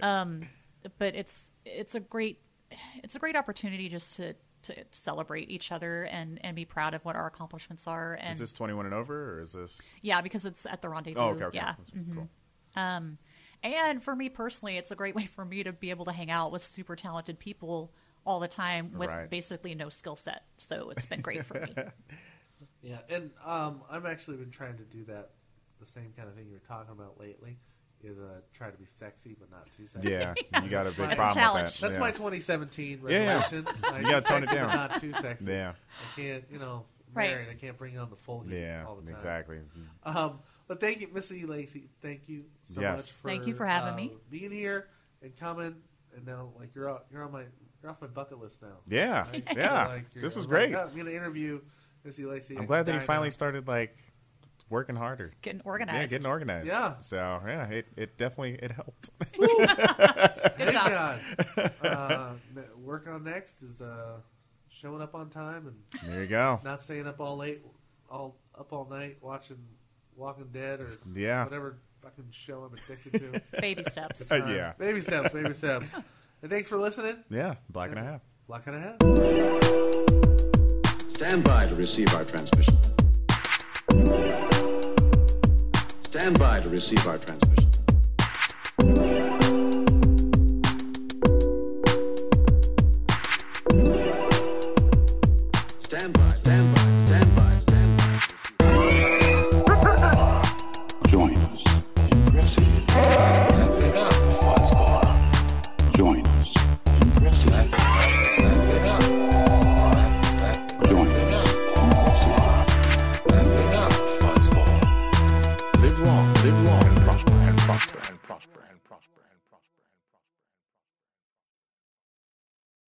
But it's a great opportunity just to celebrate each other and be proud of what our accomplishments are. And Is this 21 and over, or is this? yeah, because it's at the Rendezvous. Oh, okay. Yeah. Cool. And for me personally, it's a great way for me to be able to hang out with super talented people all the time with Right. basically no skill set. So it's been great for me. Yeah, and I've actually been trying to do that. The same kind of thing you were talking about lately is try to be sexy but not too sexy. Yeah, you got a big That's a problem challenge. with that. That's yeah. my 2017 Yeah. resolution. You gotta tone it Sexy, down. but not too sexy. Yeah. I can't, Right. married. I can't bring on the full heat Yeah, all the time. exactly. But thank you, Missy Lacey. Thank you so Yes. much for Thank you for having me. being here and coming. And now, like you're off my bucket list now. Yeah, I feel yeah. like This was I'm great. I'm gonna interview Missy Lacey. I'm glad that he finally started working harder. Getting Yeah, organized. getting organized. Yeah. So yeah, it definitely helped. Good Thank job. God. Work on next is showing up on time and There you go. not staying up all night watching Walking Dead or Yeah. whatever fucking show I'm addicted to. Baby steps. Yeah. Baby steps, baby steps. And thanks for listening. Yeah, black and a half. Black and a half. Stand by to receive our transmission. Stand by to receive our transmission. Stand by, stand by, stand by, stand by. Join us. Impressive. Fuzzball. Join